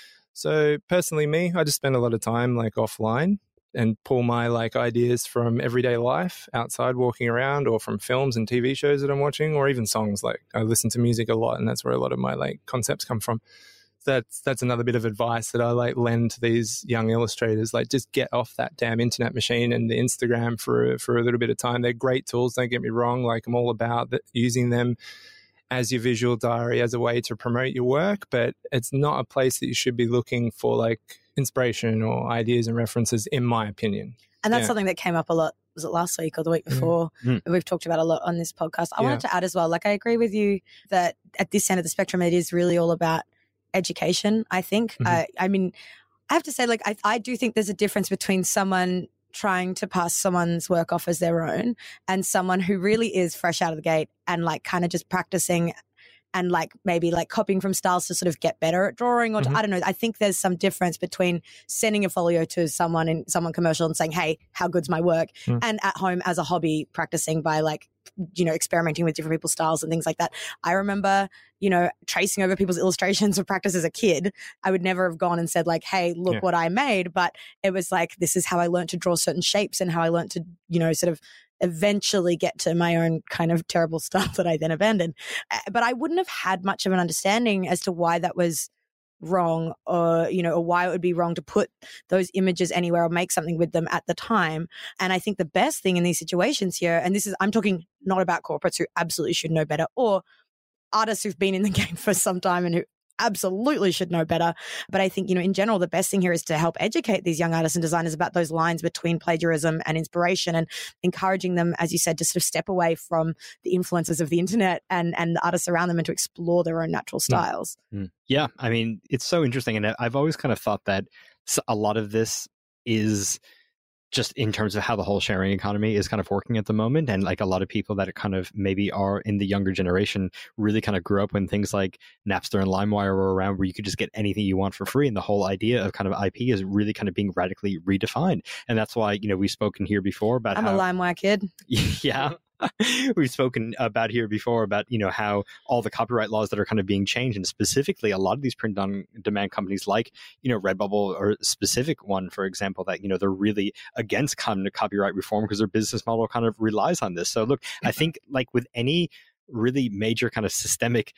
So personally, me, I just spend a lot of time like offline and pull my like ideas from everyday life outside walking around, or from films and TV shows that I'm watching, or even songs. Like I listen to music a lot, and that's where a lot of my like concepts come from. That's another bit of advice that I like lend to these young illustrators. Like, just get off that damn internet machine and the Instagram for a little bit of time. They're great tools, don't get me wrong. Like, I'm all about using them as your visual diary, as a way to promote your work, but it's not a place that you should be looking for like inspiration or ideas and references, in my opinion. And that's something that came up a lot. Was it last week or the week before? We've talked about a lot on this podcast. I wanted to add as well, like, I agree with you that at this end of the spectrum, it is really all about education, I think. I mean, I have to say, like, I do think there's a difference between someone trying to pass someone's work off as their own and someone who really is fresh out of the gate and like kind of just practicing and like maybe like copying from styles to sort of get better at drawing, or I don't know. I think there's some difference between sending a folio to someone commercial and saying, hey, how good's my work? And at home as a hobby practicing by like, you know, experimenting with different people's styles and things like that. I remember, you know, tracing over people's illustrations for practice as a kid. I would never have gone and said like, hey, look what I made. But it was like, this is how I learned to draw certain shapes and how I learned to, you know, sort of eventually get to my own kind of terrible style that I then abandoned. But I wouldn't have had much of an understanding as to why that was wrong, or, you know, or why it would be wrong to put those images anywhere or make something with them at the time. And I think the best thing in these situations here, and this is, I'm talking not about corporates who absolutely should know better, or artists who've been in the game for some time and who absolutely should know better. But I think, you know, in general, the best thing here is to help educate these young artists and designers about those lines between plagiarism and inspiration, and encouraging them, as you said, to sort of step away from the influences of the internet and the artists around them and to explore their own natural styles. Yeah, I mean, it's so interesting. And I've always kind of thought that a lot of this is just in terms of how the whole sharing economy is kind of working at the moment. And like a lot of people that are kind of maybe are in the younger generation really kind of grew up when things like Napster and LimeWire were around, where you could just get anything you want for free. And the whole idea of kind of IP is really kind of being radically redefined. And that's why, you know, we've spoken here before about I'm a LimeWire kid. Yeah. We've spoken about here before about, you know, how all the copyright laws that are kind of being changed, and specifically a lot of these print on demand companies like, you know, Redbubble, or a specific one, for example, that, you know, they're really against copyright reform because their business model kind of relies on this. So look, I think like with any really major kind of systemic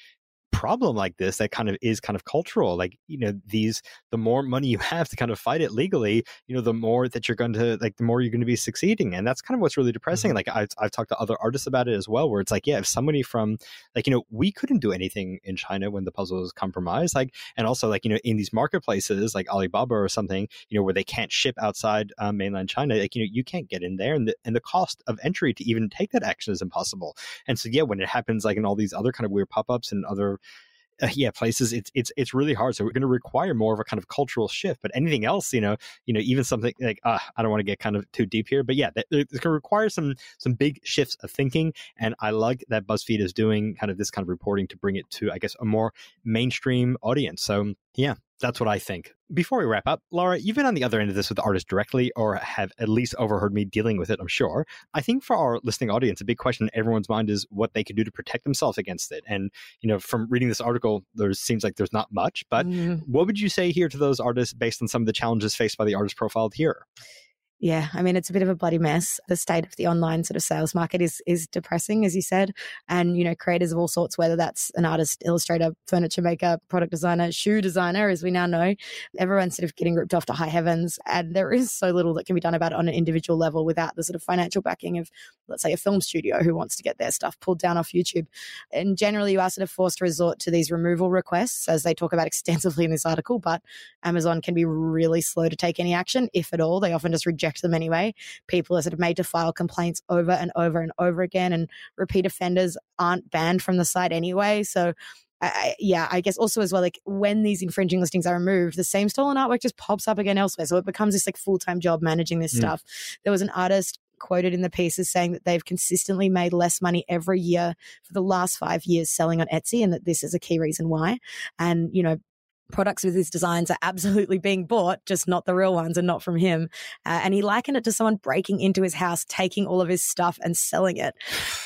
problem like this that is cultural. Like, the more money you have to kind of fight it legally, the more that you're going to the more you're going to be succeeding. And that's kind of what's really depressing. Like I've talked to other artists about it as well, where it's like, yeah, if somebody from we couldn't do anything in China when the puzzle was compromised, and also in these marketplaces like Alibaba or something, where they can't ship outside mainland China, you can't get in there, and the cost of entry to even take that action is impossible. And so, yeah, when it happens in all these other kind of weird pop-ups and other places, it's really hard. So we're going to require more of a kind of cultural shift. But anything else, even something like I don't want to get kind of too deep here, but yeah, it's going to require some big shifts of thinking. And I like that BuzzFeed is doing kind of this kind of reporting to bring it to, I guess, a more mainstream audience. So yeah, that's what I think. Before we wrap up, Laura, you've been on the other end of this with the artist directly, or have at least overheard me dealing with it, I'm sure. I think for our listening audience, a big question in everyone's mind is what they can do to protect themselves against it. And, from reading this article, there seems like there's not much, but what would you say here to those artists based on some of the challenges faced by the artists profiled here? Yeah, I mean, it's a bit of a bloody mess. The state of the online sort of sales market is depressing, as you said. And, creators of all sorts, whether that's an artist, illustrator, furniture maker, product designer, shoe designer, as we now know, everyone's sort of getting ripped off to high heavens. And there is so little that can be done about it on an individual level without the sort of financial backing of, let's say, a film studio who wants to get their stuff pulled down off YouTube. And generally, you are sort of forced to resort to these removal requests, as they talk about extensively in this article. But Amazon can be really slow to take any action, if at all. They often just reject them anyway. People are sort of made to file complaints over and over and over again, and repeat offenders aren't banned from the site anyway. So I guess also as well, like when these infringing listings are removed, the same stolen artwork just pops up again elsewhere. So it becomes this full-time job managing this stuff. There was an artist quoted in the piece as saying that they've consistently made less money every year for the last 5 years selling on Etsy, and that this is a key reason why. And, products with his designs are absolutely being bought, just not the real ones and not from him. And he likened it to someone breaking into his house, taking all of his stuff and selling it.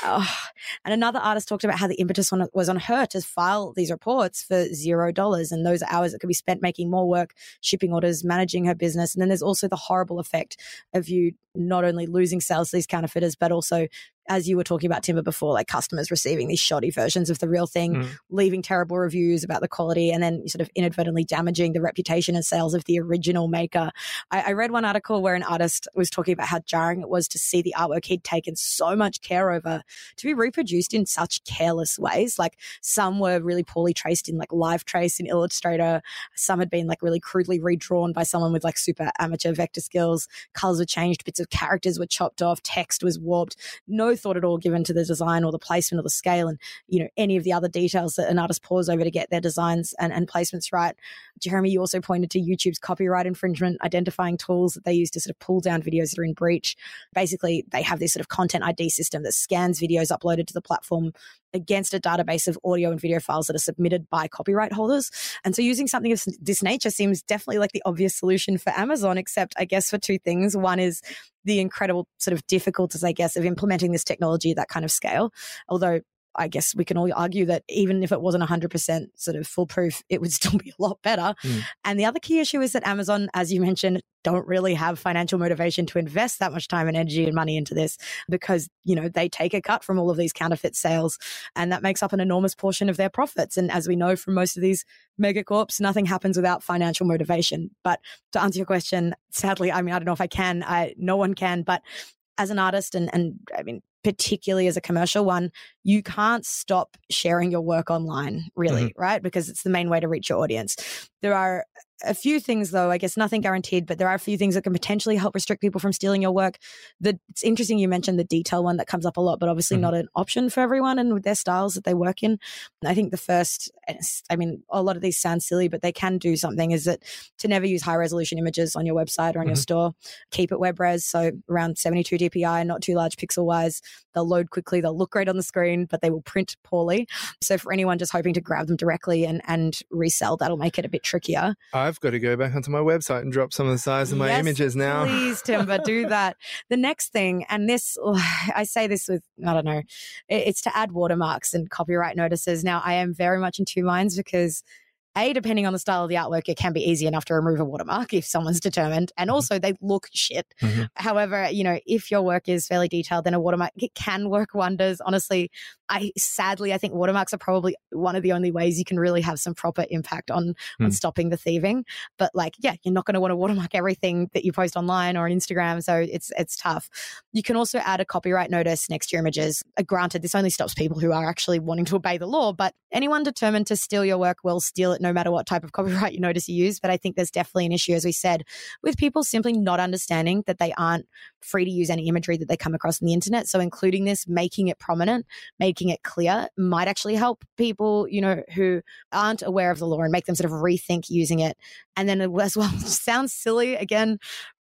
And another artist talked about how the impetus was on her to file these reports for $0. And those hours that could be spent making more work, shipping orders, managing her business. And then there's also the horrible effect of you not only losing sales to these counterfeiters, but also, as you were talking about, Timber, before, like customers receiving these shoddy versions of the real thing, leaving terrible reviews about the quality, and then sort of inadvertently damaging the reputation and sales of the original maker. I read one article where an artist was talking about how jarring it was to see the artwork he'd taken so much care over to be reproduced in such careless ways. Like some were really poorly traced in Live Trace in Illustrator. Some had been really crudely redrawn by someone with super amateur vector skills. Colors were changed, bits of characters were chopped off, text was warped. No thought at all given to the design or the placement or the scale and, any of the other details that an artist pores over to get their designs and placements right. Jeremy, you also pointed to YouTube's copyright infringement identifying tools that they use to sort of pull down videos that are in breach. Basically, they have this sort of content ID system that scans videos uploaded to the platform against a database of audio and video files that are submitted by copyright holders. And so using something of this nature seems definitely like the obvious solution for Amazon, except I guess for two things. One is the incredible sort of difficulties, I guess, of implementing this technology at that kind of scale. Although I guess we can all argue that even if it wasn't 100% sort of foolproof, it would still be a lot better. And the other key issue is that Amazon, as you mentioned, don't really have financial motivation to invest that much time and energy and money into this because, they take a cut from all of these counterfeit sales, and that makes up an enormous portion of their profits. And as we know from most of these megacorps, nothing happens without financial motivation. But to answer your question, sadly, I don't know if I can, no one can, but as an artist and I mean, particularly as a commercial one, you can't stop sharing your work online, really, right? Because it's the main way to reach your audience. There are a few things, though, I guess nothing guaranteed, but there are a few things that can potentially help restrict people from stealing your work. It's interesting you mentioned the detail one that comes up a lot, but obviously not an option for everyone and with their styles that they work in. I think the first, a lot of these sound silly, but they can do something, is that to never use high resolution images on your website or on your store. Keep it web res, so around 72 DPI, not too large pixel wise. They'll load quickly, they'll look great on the screen, but they will print poorly. So for anyone just hoping to grab them directly and resell, that'll make it a bit trickier. I've got to go back onto my website and drop some of the size of my images now. Please, Timber, do that. The next thing, and this, I say this with, I don't know, it's to add watermarks and copyright notices. Now, I am very much in two minds because depending on the style of the artwork, it can be easy enough to remove a watermark if someone's determined. And also they look shit. Mm-hmm. However, if your work is fairly detailed, then a watermark, it can work wonders. Honestly, I think watermarks are probably one of the only ways you can really have some proper impact on stopping the thieving. But you're not going to want to watermark everything that you post online or on Instagram. So it's tough. You can also add a copyright notice next to your images. Granted, this only stops people who are actually wanting to obey the law, but anyone determined to steal your work will steal it no matter what type of copyright notice you use. But I think there's definitely an issue, as we said, with people simply not understanding that they aren't free to use any imagery that they come across on the internet. So including this, making it prominent, making it clear might actually help people, who aren't aware of the law and make them sort of rethink using it. And then as well, sounds silly again,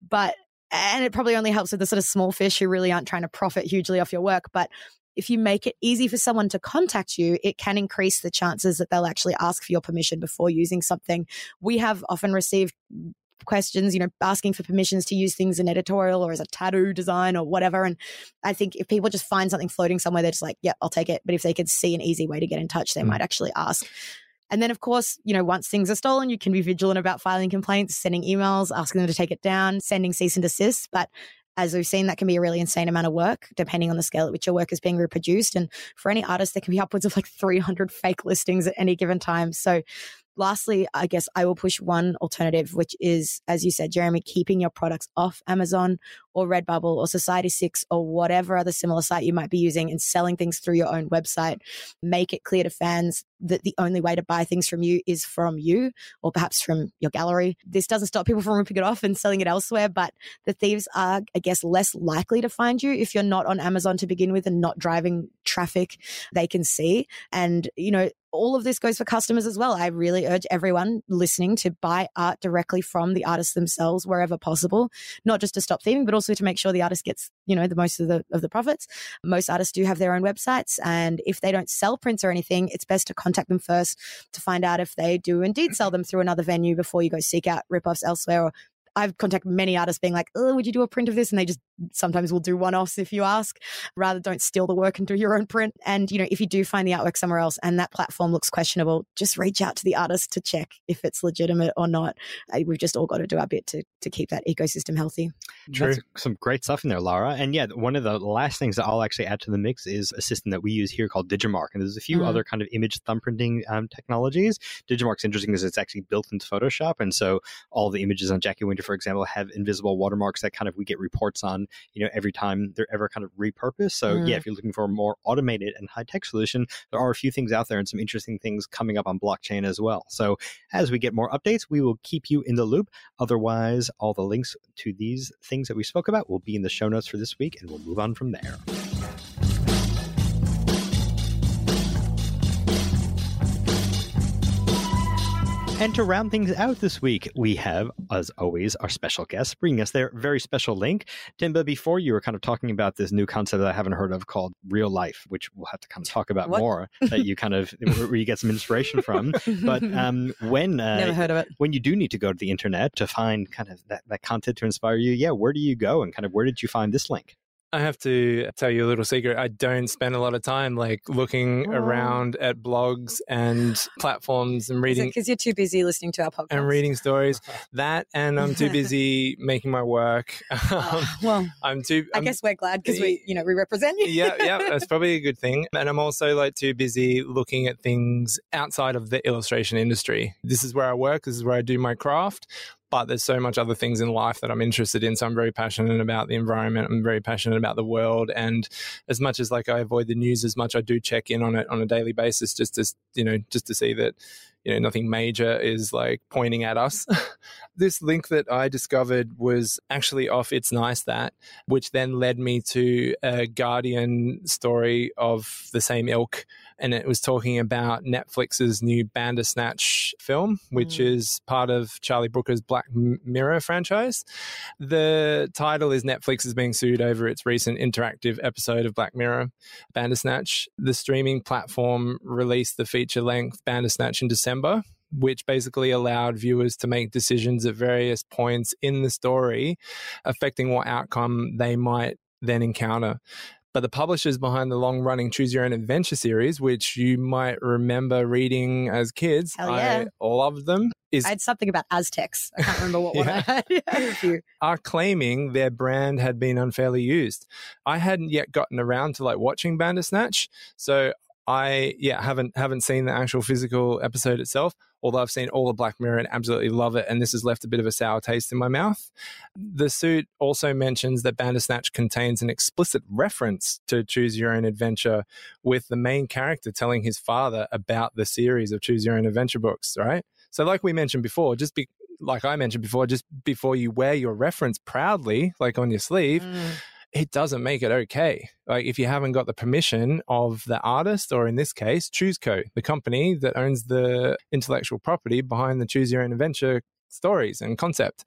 and it probably only helps with the sort of small fish who really aren't trying to profit hugely off your work. But if you make it easy for someone to contact you, it can increase the chances that they'll actually ask for your permission before using something. We have often received questions, asking for permissions to use things in editorial or as a tattoo design or whatever. And I think if people just find something floating somewhere, they're just like, yeah, I'll take it. But if they could see an easy way to get in touch, they might actually ask. And then, of course, once things are stolen, you can be vigilant about filing complaints, sending emails, asking them to take it down, sending cease and desist. But as we've seen, that can be a really insane amount of work, depending on the scale at which your work is being reproduced. And for any artist, there can be upwards of 300 fake listings at any given time. So lastly, I guess I will push one alternative, which is, as you said, Jeremy, keeping your products off Amazon or Redbubble or Society6 or whatever other similar site you might be using, and selling things through your own website. Make it clear to fans that the only way to buy things from you is from you, or perhaps from your gallery. This doesn't stop people from ripping it off and selling it elsewhere, but the thieves are, I guess, less likely to find you if you're not on Amazon to begin with and not driving traffic they can see. And, all of this goes for customers as well. I really urge everyone listening to buy art directly from the artists themselves wherever possible, not just to stop thieving, but also to make sure the artist gets, the most of the profits. Most artists do have their own websites, and if they don't sell prints or anything, it's best to contact them first to find out if they do indeed sell them through another venue before you go seek out ripoffs elsewhere. Or I've contacted many artists being like, oh, would you do a print of this? And they just sometimes will do one-offs if you ask. Rather, don't steal the work and do your own print. And, if you do find the artwork somewhere else and that platform looks questionable, just reach out to the artist to check if it's legitimate or not. We've just all got to do our bit to keep that ecosystem healthy. True. That's some great stuff in there, Lara. And yeah, one of the last things that I'll actually add to the mix is a system that we use here called Digimark. And there's a few other kind of image thumbprinting technologies. Digimark's interesting because it's actually built into Photoshop. And so all the images on Jackie Winter, for example, have invisible watermarks that kind of we get reports on, every time they're ever kind of repurposed. So yeah, if you're looking for a more automated and high-tech solution, there are a few things out there and some interesting things coming up on blockchain as well. So as we get more updates, we will keep you in the loop. Otherwise, all the links to these things that we spoke about will be in the show notes for this week, and we'll move on from there. And to round things out this week, we have, as always, our special guest bringing us their very special link. Timba, before you were kind of talking about this new concept that I haven't heard of called real life, which we'll have to kind of talk about more, that you kind of, where you get some inspiration from. But never heard of it. When you do need to go to the internet to find kind of that content to inspire you, where do you go and kind of where did you find this link? I have to tell you a little secret. I don't spend a lot of time looking around at blogs and platforms and reading. Because you're too busy listening to our podcast and reading stories. That, and I'm too busy making my work. I guess we're glad because we represent you. yeah, that's probably a good thing. And I'm also too busy looking at things outside of the illustration industry. This is where I work. This is where I do my craft. But there's so much other things in life that I'm interested in. So I'm very passionate about the environment. I'm very passionate about the world. And as much as I avoid the news as much, I do check in on it on a daily basis just to see that, nothing major is pointing at us. This link that I discovered was actually off It's Nice That, which then led me to a Guardian story of the same ilk. And it was talking about Netflix's new Bandersnatch film, which is part of Charlie Brooker's Black Mirror franchise. The title is Netflix is being sued over its recent interactive episode of Black Mirror, Bandersnatch. The streaming platform released the feature-length Bandersnatch in December, which basically allowed viewers to make decisions at various points in the story affecting what outcome they might then encounter. But the publishers behind the long-running Choose Your Own Adventure series, which you might remember reading as kids, Hell yeah. I loved them. I had something about Aztecs. I can't remember what one I had. I had a few. Are claiming their brand had been unfairly used. I hadn't yet gotten around to like watching Bandersnatch, so I haven't seen the actual physical episode itself, although I've seen all of Black Mirror and absolutely love it, and this has left a bit of a sour taste in my mouth. The suit also mentions that Bandersnatch contains an explicit reference to Choose Your Own Adventure, with the main character telling his father about the series of Choose Your Own Adventure books, right? So like we mentioned before, just before you wear your reference proudly, like on your sleeve, it doesn't make it okay. Like if you haven't got the permission of the artist, or in this case, ChooseCo, the company that owns the intellectual property behind the Choose Your Own Adventure stories and concept.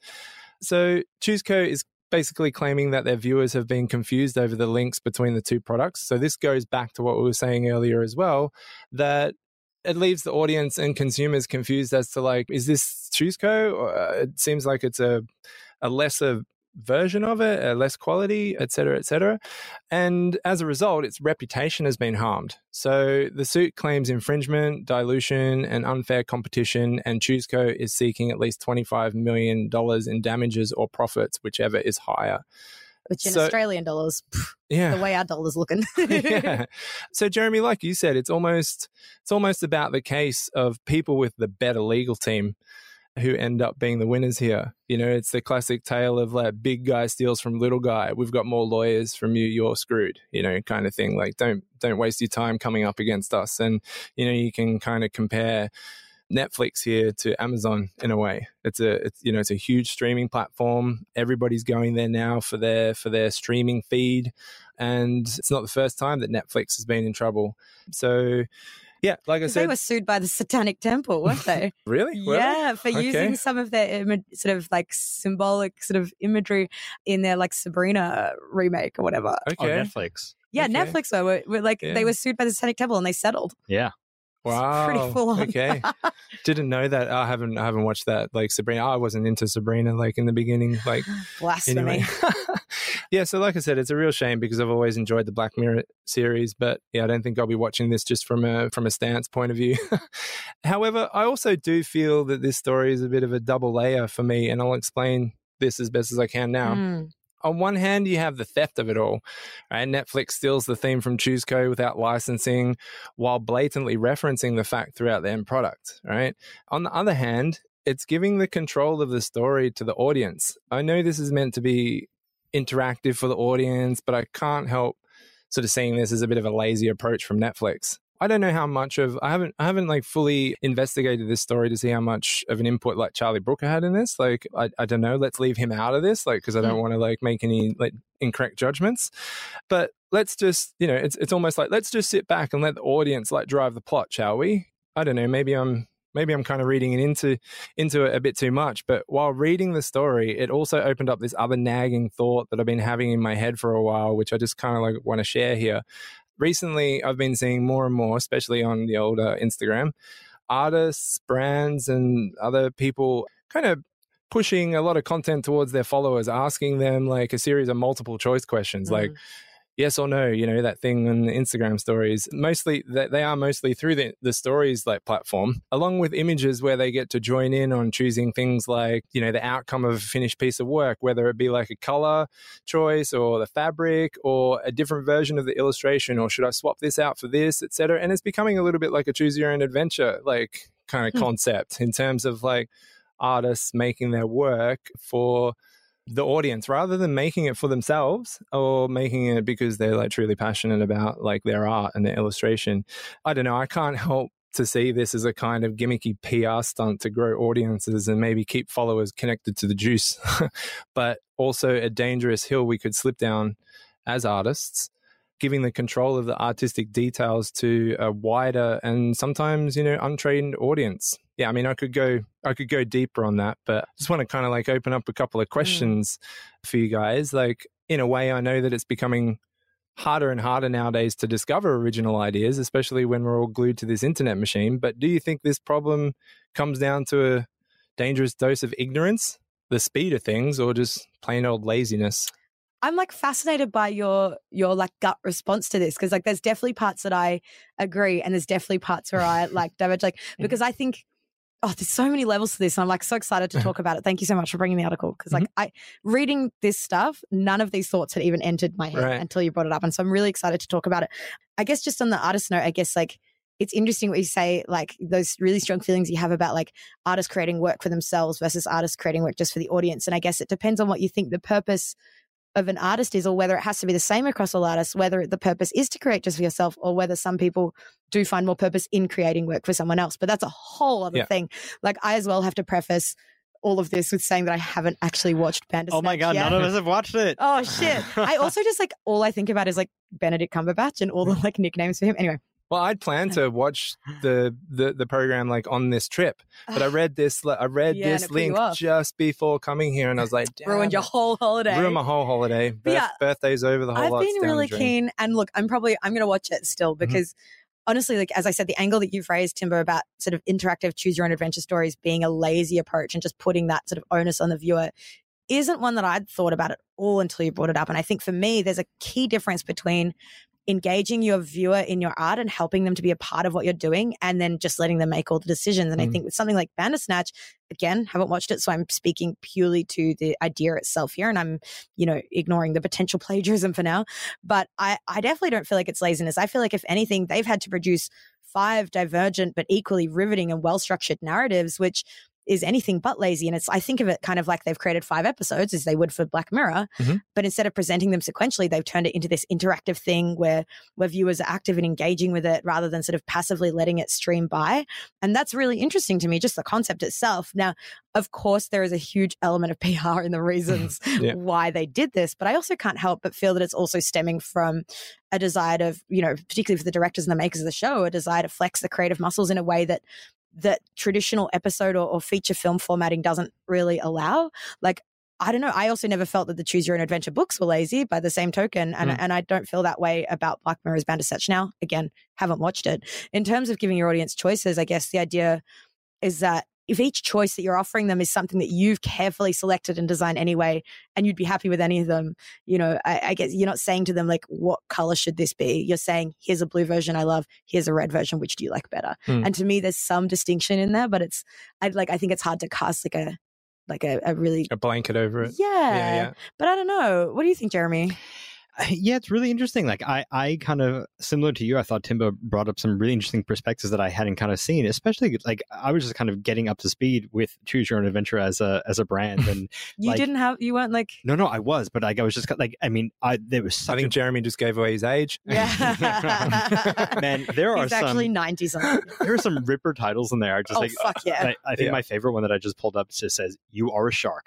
So ChooseCo is basically claiming that their viewers have been confused over the links between the two products. So this goes back to what we were saying earlier as well, that it leaves the audience and consumers confused as to like, is this ChooseCo? Or it seems like it's a lesser version of it, less quality, et cetera, et cetera. And as a result, its reputation has been harmed. So the suit claims infringement, dilution, and unfair competition, and ChooseCo is seeking at least $25 million in damages or profits, whichever is higher. Which in Australian dollars, yeah, the way our dollar's looking. Yeah. So Jeremy, like you said, it's almost about the case of people with the better legal team who end up being the winners here. You know, it's the classic tale of like big guy steals from little guy. We've got more lawyers from you, you're screwed, you know, kind of thing. Like don't waste your time coming up against us. And, you know, you can kind of compare Netflix here to Amazon in a way. It's a huge streaming platform. Everybody's going there now for their streaming feed. And it's not the first time that Netflix has been in trouble. So yeah, like I said, they were sued by the Satanic Temple, weren't they? Really? Yeah, for using some of their sort of like symbolic sort of imagery in their like Sabrina remake or whatever. Okay. Oh, Netflix. Yeah, okay. Netflix were like they were sued by the Satanic Temple and they settled. Yeah. Wow. It's pretty full on. Okay. Didn't know that. I haven't watched that. Like Sabrina, I wasn't into Sabrina like in the beginning. Like blasphemy. Anyway. Yeah, so like I said, it's a real shame because I've always enjoyed the Black Mirror series, but yeah, I don't think I'll be watching this just from a stance point of view. However, I also do feel that this story is a bit of a double layer for me, and I'll explain this as best as I can now. On one hand, you have the theft of it all. Right? Netflix steals the theme from ChooseCo without licensing while blatantly referencing the fact throughout the end product. Right? On the other hand, it's giving the control of the story to the audience. I know this is meant to be interactive for the audience, but I can't help sort of seeing this as a bit of a lazy approach from Netflix. I don't know how much of I haven't like fully investigated this story to see how much of an input like Charlie Brooker had in this. Like I don't know. Let's leave him out of this, like because I don't want to like make any like incorrect judgments. But let's just it's almost like let's just sit back and let the audience like drive the plot, shall we? I don't know. Maybe I'm kind of reading it into it a bit too much. But while reading the story, it also opened up this other nagging thought that I've been having in my head for a while, which I just kind of like want to share here. Recently, I've been seeing more and more, especially on the older Instagram, artists, brands, and other people kind of pushing a lot of content towards their followers, asking them like a series of multiple choice questions, like yes or no, that thing on the Instagram stories. Mostly, they are mostly through the stories like platform, along with images where they get to join in on choosing things like, the outcome of a finished piece of work, whether it be like a color choice or the fabric or a different version of the illustration, or should I swap this out for this, etc. And it's becoming a little bit like a choose your own adventure, like kind of concept in terms of like artists making their work for the audience rather than making it for themselves or making it because they're like truly passionate about like their art and their illustration. I don't know. I can't help to see this as a kind of gimmicky PR stunt to grow audiences and maybe keep followers connected to the juice, but also a dangerous hill we could slip down as artists, giving the control of the artistic details to a wider and sometimes, untrained audience. Yeah, I mean, I could go deeper on that, but I just want to kind of like open up a couple of questions for you guys. Like, in a way, I know that it's becoming harder and harder nowadays to discover original ideas, especially when we're all glued to this internet machine. But do you think this problem comes down to a dangerous dose of ignorance, the speed of things, or just plain old laziness? I'm like fascinated by your like gut response to this, because like there's definitely parts that I agree and there's definitely parts where I like diverge, like because I think there's so many levels to this and I'm like so excited to talk about it. Thank you so much for bringing the article, because like I reading this stuff, none of these thoughts had even entered my head until you brought it up, and so I'm really excited to talk about it. I guess just on the artist note, I guess like it's interesting what you say, like those really strong feelings you have about like artists creating work for themselves versus artists creating work just for the audience. And I guess it depends on what you think the purpose of an artist is, or whether it has to be the same across all artists, whether the purpose is to create just for yourself, or whether some people do find more purpose in creating work for someone else. But that's a whole other thing. Like I as well have to preface all of this with saying that I haven't actually watched Bandersnatch. Oh my God, yet. none of us have watched it. Oh shit. I also just like, all I think about is like Benedict Cumberbatch and all the like nicknames for him. Anyway. Well, I'd planned to watch the program like on this trip, but I read this link just before coming here, and I was like, ruined your whole holiday. Ruined my whole holiday. Birthday's over, the whole lot's I've been really keen, and look, I'm going to watch it still because honestly, like as I said, the angle that you've raised, Timbo, about sort of interactive choose your own adventure stories being a lazy approach and just putting that sort of onus on the viewer isn't one that I'd thought about at all until you brought it up. And I think for me, there's a key difference between engaging your viewer in your art and helping them to be a part of what you're doing, and then just letting them make all the decisions. And I think with something like Bandersnatch, again, haven't watched it, so I'm speaking purely to the idea itself here, and I'm, ignoring the potential plagiarism for now. But I definitely don't feel like it's laziness. I feel like if anything, they've had to produce 5 divergent but equally riveting and well-structured narratives, which is anything but lazy. And I think of it kind of like they've created 5 episodes as they would for Black Mirror, but instead of presenting them sequentially, they've turned it into this interactive thing where viewers are active and engaging with it rather than sort of passively letting it stream by. And that's really interesting to me, just the concept itself. Now, of course, there is a huge element of PR in the reasons why they did this, but I also can't help but feel that it's also stemming from a desire to, particularly for the directors and the makers of the show, a desire to flex the creative muscles in a way that traditional episode or feature film formatting doesn't really allow. Like, I don't know. I also never felt that the Choose Your Own Adventure books were lazy by the same token. And I don't feel that way about Black Mirror's Bandersnatch now. Again, haven't watched it. In terms of giving your audience choices, I guess the idea is that if each choice that you're offering them is something that you've carefully selected and designed anyway, and you'd be happy with any of them, I guess you're not saying to them, like, what color should this be? You're saying, here's a blue version I love, here's a red version, which do you like better? And to me, there's some distinction in there, but I think it's hard to cast a really a blanket over it. Yeah. But I don't know. What do you think, Jeremy? Yeah, it's really interesting. Like I kind of, similar to you, I thought Timbo brought up some really interesting perspectives that I hadn't kind of seen, especially like I was just kind of getting up to speed with Choose Your Own Adventure as a brand. And you weren't like... No, I was, but I was just like, I mean, there was such I think Jeremy just gave away his age. Yeah. Man, there are He's actually 90 something. There are some ripper titles in there. Just fuck yeah. I think my favorite one that I just pulled up just says, "You are a shark."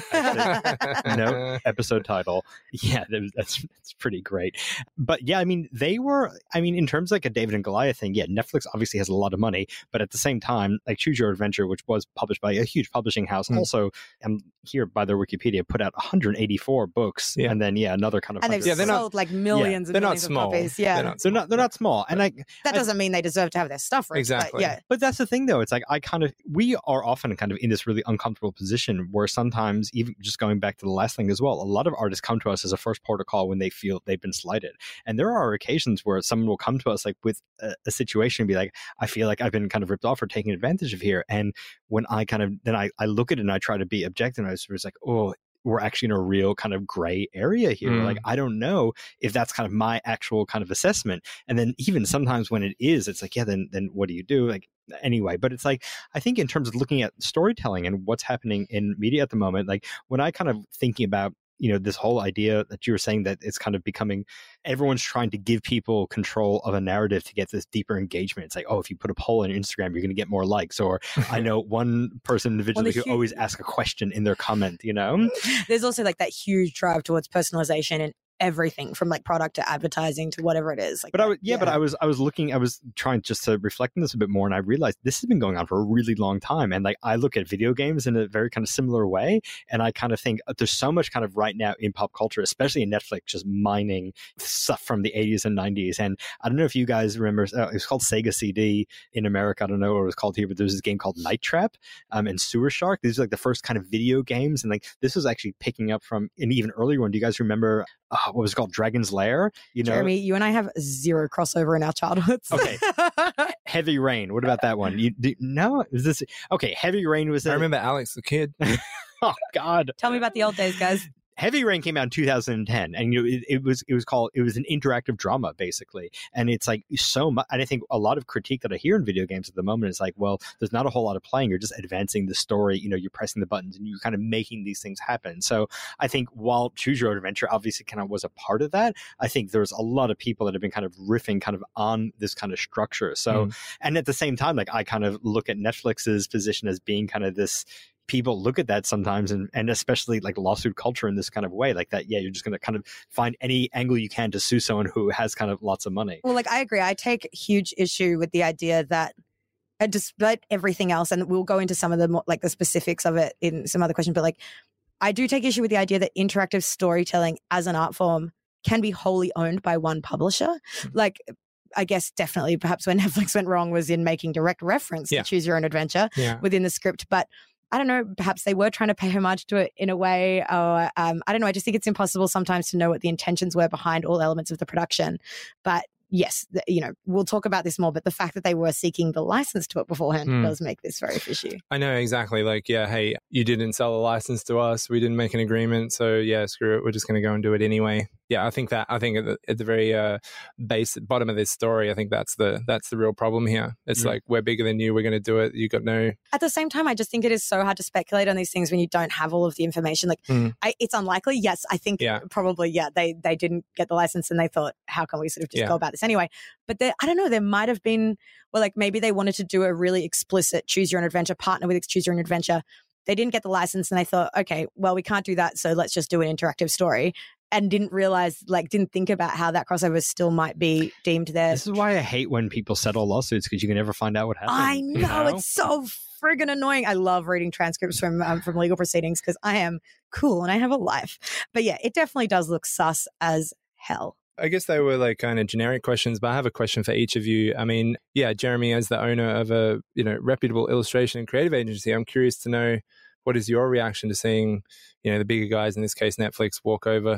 No episode title. Yeah, that's pretty great. But yeah, I mean, in terms of like a David and Goliath thing, yeah, Netflix obviously has a lot of money, but at the same time, like Choose Your Adventure, which was published by a huge publishing house, also, here by their Wikipedia, put out 184 books, and then another kind of. And they've sold like millions and millions of copies. Yeah, they're not small, and that doesn't mean they deserve to have their stuff right. Exactly. But that's the thing, though. It's like we are often kind of in this really uncomfortable position where sometimes, even just going back to the last thing as well, a lot of artists come to us as a first port of call when they feel they've been slighted. And there are occasions where someone will come to us like with a situation and be like, I feel like I've been kind of ripped off or taken advantage of here. And when I I look at it and I try to be objective, and I was like, oh, we're actually in a real kind of gray area here. Like, I don't know if that's kind of my actual kind of assessment. And then even sometimes when it is, it's like, yeah, then what do you do? Like, anyway, but it's like, I think in terms of looking at storytelling and what's happening in media at the moment, like when I kind of thinking about, this whole idea that you were saying that it's kind of becoming, everyone's trying to give people control of a narrative to get this deeper engagement. It's like, oh, if you put a poll on Instagram, you're going to get more likes. Or I know one person individually who always ask a question in their comment, There's also like that huge drive towards personalization in everything from like product to advertising to whatever it is. Like, but I was trying just to reflect on this a bit more, and I realized this has been going on for a really long time. And like I look at video games in a very kind of similar way, and I kind of think there's so much kind of right now in pop culture, especially in Netflix, just mining stuff from the 80s and 90s. And I don't know if you guys remember, it was called Sega CD in America. I don't know what it was called here, but there was this game called Night Trap and Sewer Shark. These are like the first kind of video games, and like this was actually picking up from an even earlier one. Do you guys remember what was it called? Dragon's Lair? You know, Jeremy, you and I have zero crossover in our childhoods. Okay. Heavy Rain. What about that one? No, is this okay? Heavy Rain was. I remember Alex the Kid. Oh God! Tell me about the old days, guys. Heavy Rain came out in 2010, and it was an interactive drama basically, and it's like so much. And I think a lot of critique that I hear in video games at the moment is like, well, there's not a whole lot of playing. You're just advancing the story. You know, you're pressing the buttons and you're kind of making these things happen. So I think while Choose Your Own Adventure obviously kind of was a part of that, I think there's a lot of people that have been kind of riffing kind of on this kind of structure. So, and at the same time, like I kind of look at Netflix's position as being kind of this. People look at that sometimes, and especially like lawsuit culture in this kind of way, like that. Yeah, you're just going to kind of find any angle you can to sue someone who has kind of lots of money. Well, like I agree. I take huge issue with the idea that despite everything else, and we'll go into some of the more, like the specifics of it in some other questions, but like I do take issue with the idea that interactive storytelling as an art form can be wholly owned by one publisher. Like, I guess definitely perhaps where Netflix went wrong was in making direct reference to Choose Your Own Adventure within the script, but I don't know, perhaps they were trying to pay homage to it in a way, or I don't know. I just think it's impossible sometimes to know what the intentions were behind all elements of the production. But yes, we'll talk about this more, but the fact that they were seeking the license to it beforehand does make this very fishy. I know, exactly. Like, yeah, hey, you didn't sell a license to us. We didn't make an agreement. So yeah, screw it. We're just going to go and do it anyway. Yeah, I think at the very bottom of this story, I think that's the real problem here. It's like, we're bigger than you. We're going to do it. You got no. At the same time, I just think it is so hard to speculate on these things when you don't have all of the information. Like, it's unlikely. Yes, I think probably, they didn't get the license and they thought, how can we sort of just go about this anyway? But I don't know, there might have been, well, like maybe they wanted to do a really explicit Choose Your Own Adventure, partner with Choose Your Own Adventure. They didn't get the license and they thought, okay, well, we can't do that. So let's just do an interactive story. And didn't think about how that crossover still might be deemed there. This is why I hate when people settle lawsuits, because you can never find out what happened. I know, it's so friggin' annoying. I love reading transcripts from legal proceedings because I am cool and I have a life. But yeah, it definitely does look sus as hell. I guess they were like kind of generic questions, but I have a question for each of you. I mean, yeah, Jeremy, as the owner of a reputable illustration and creative agency, I'm curious to know, what is your reaction to seeing, the bigger guys, in this case Netflix, walk over,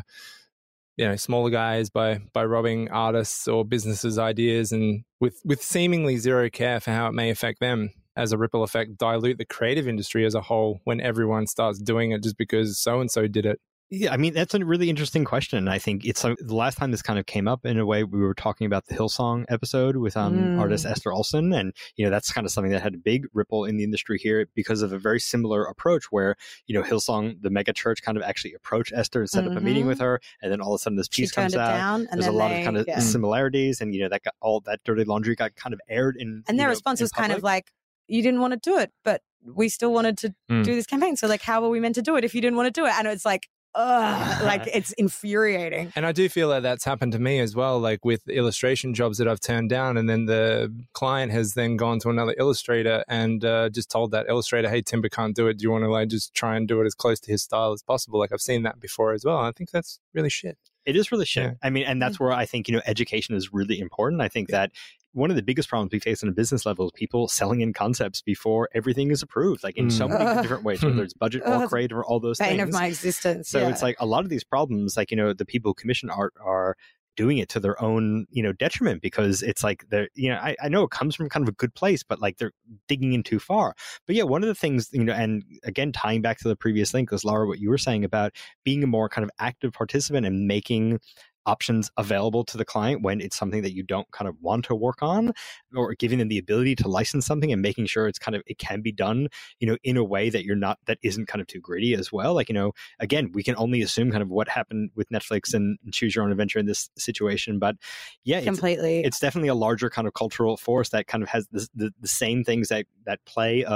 smaller guys by robbing artists or businesses' ideas, and with seemingly zero care for how it may affect them, as a ripple effect, dilute the creative industry as a whole when everyone starts doing it just because so-and-so did it? Yeah, I mean, that's a really interesting question. And I think it's the last time this kind of came up in a way, we were talking about the Hillsong episode with artist Esther Olsen. And, that's kind of something that had a big ripple in the industry here because of a very similar approach where, Hillsong, the mega church, kind of actually approached Esther and set up a meeting with her. And then all of a sudden this piece comes out. There's a lot of kind of similarities. And, that got all that dirty laundry got kind of aired in. And their response was kind of like, you didn't want to do it, but we still wanted to do this campaign. So like, how were we meant to do it if you didn't want to do it? And it's like, like it's infuriating. And I do feel that that's happened to me as well, like with illustration jobs that I've turned down, and then the client has then gone to another illustrator and just told that illustrator, hey, Timber can't do it. Do you want to like just try and do it as close to his style as possible? Like I've seen that before as well. I think that's really shit. It is really shit. Yeah. I mean, and that's where I think, education is really important. I think that one of the biggest problems we face on a business level is people selling in concepts before everything is approved, like in so many different ways, whether it's budget or creative or all those things. Bane of my existence. So it's like a lot of these problems, like, the people who commission art are doing it to their own, detriment, because it's like they're, I know it comes from kind of a good place, but like they're digging in too far. But yeah, one of the things, and again, tying back to the previous link was, Laura, what you were saying about being a more kind of active participant and making options available to the client when it's something that you don't kind of want to work on, or giving them the ability to license something and making sure it can be done, in a way that that isn't kind of too gritty as well. Like, again, we can only assume kind of what happened with Netflix and Choose Your Own Adventure in this situation. But yeah, completely. It's definitely a larger kind of cultural force that kind of has the same things that play of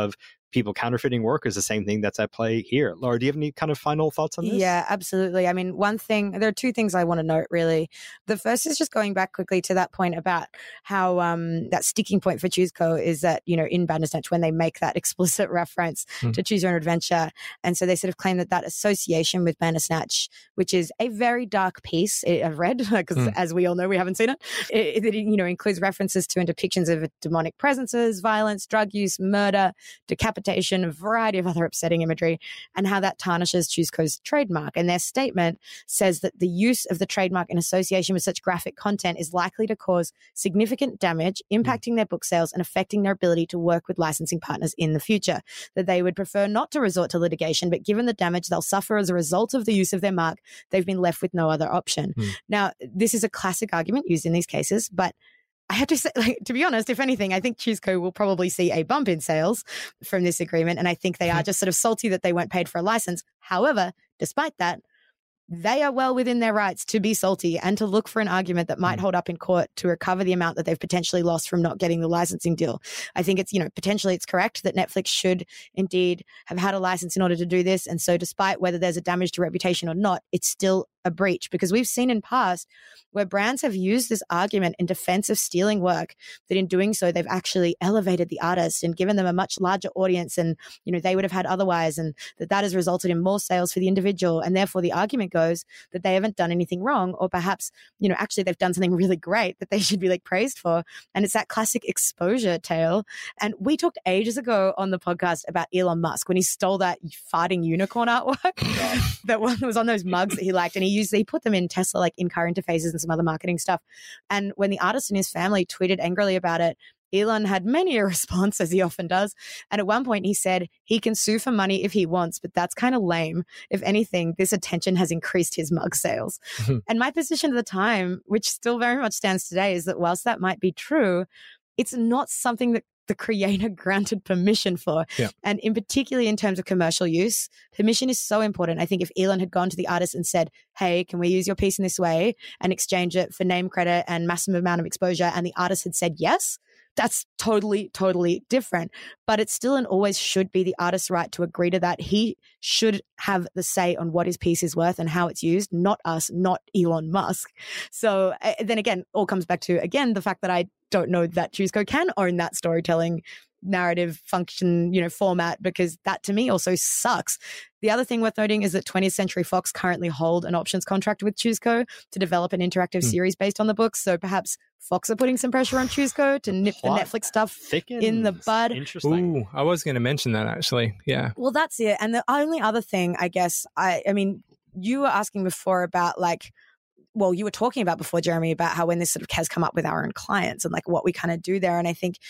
people counterfeiting work is the same thing that's at play here. Laura, do you have any kind of final thoughts on this? Yeah, absolutely. I mean, there are two things I want to note, really. The first is just going back quickly to that point about how that sticking point for ChooseCo is that, in Bandersnatch, when they make that explicit reference to Choose Your Own Adventure. And so they sort of claim that association with Bandersnatch, which is a very dark piece I've read, because as we all know, we haven't seen it. It includes references to and depictions of demonic presences, violence, drug use, murder, decapitation, a variety of other upsetting imagery, and how that tarnishes ChooseCo's trademark. And their statement says that the use of the trademark in association with such graphic content is likely to cause significant damage, impacting their book sales and affecting their ability to work with licensing partners in the future. That they would prefer not to resort to litigation, but given the damage they'll suffer as a result of the use of their mark, they've been left with no other option. Now, this is a classic argument used in these cases, but I have to say, to be honest, if anything, I think ChooseCo will probably see a bump in sales from this agreement. And I think they are just sort of salty that they weren't paid for a license. However, despite that, they are well within their rights to be salty and to look for an argument that might hold up in court to recover the amount that they've potentially lost from not getting the licensing deal. I think it's, potentially it's correct that Netflix should indeed have had a license in order to do this. And so despite whether there's a damage to reputation or not, it's still a breach, because we've seen in past where brands have used this argument in defense of stealing work, that in doing so, they've actually elevated the artist and given them a much larger audience and, they would have had otherwise, and that has resulted in more sales for the individual. And therefore the argument goes that they haven't done anything wrong, or perhaps, actually they've done something really great that they should be praised for. And it's that classic exposure tale. And we talked ages ago on the podcast about Elon Musk when he stole that farting unicorn artwork that was on those mugs that he liked. And he put them in Tesla, in-car interfaces and some other marketing stuff. And when the artist and his family tweeted angrily about it, Elon had many a response, as he often does. And at one point he said he can sue for money if he wants, but that's kind of lame. If anything, this attention has increased his mug sales. And my position at the time, which still very much stands today, is that whilst that might be true, it's not something that the creator granted permission for. Yeah. And in particularly in terms of commercial use, permission is so important. I think if Elon had gone to the artist and said, hey, can we use your piece in this way and exchange it for name credit and massive amount of exposure, and the artist had said yes, that's totally, totally different. But it still and always should be the artist's right to agree to that. He should have the say on what his piece is worth and how it's used, not us, not Elon Musk. So then again, all comes back to, again, the fact that I don't know that ChooseCo can own that storytelling narrative function, format, because that to me also sucks. The other thing worth noting is that 20th Century Fox currently hold an options contract with ChooseCo to develop an interactive series based on the books. So perhaps Fox are putting some pressure on ChooseCo to nip the Netflix stuff in the bud. Interesting. Ooh, I was going to mention that actually. Yeah. Well, that's it. And the only other thing, I guess, I mean, you were asking before about you were talking about before, Jeremy, about how when this sort of has come up with our own clients and what we kind of do there. And I think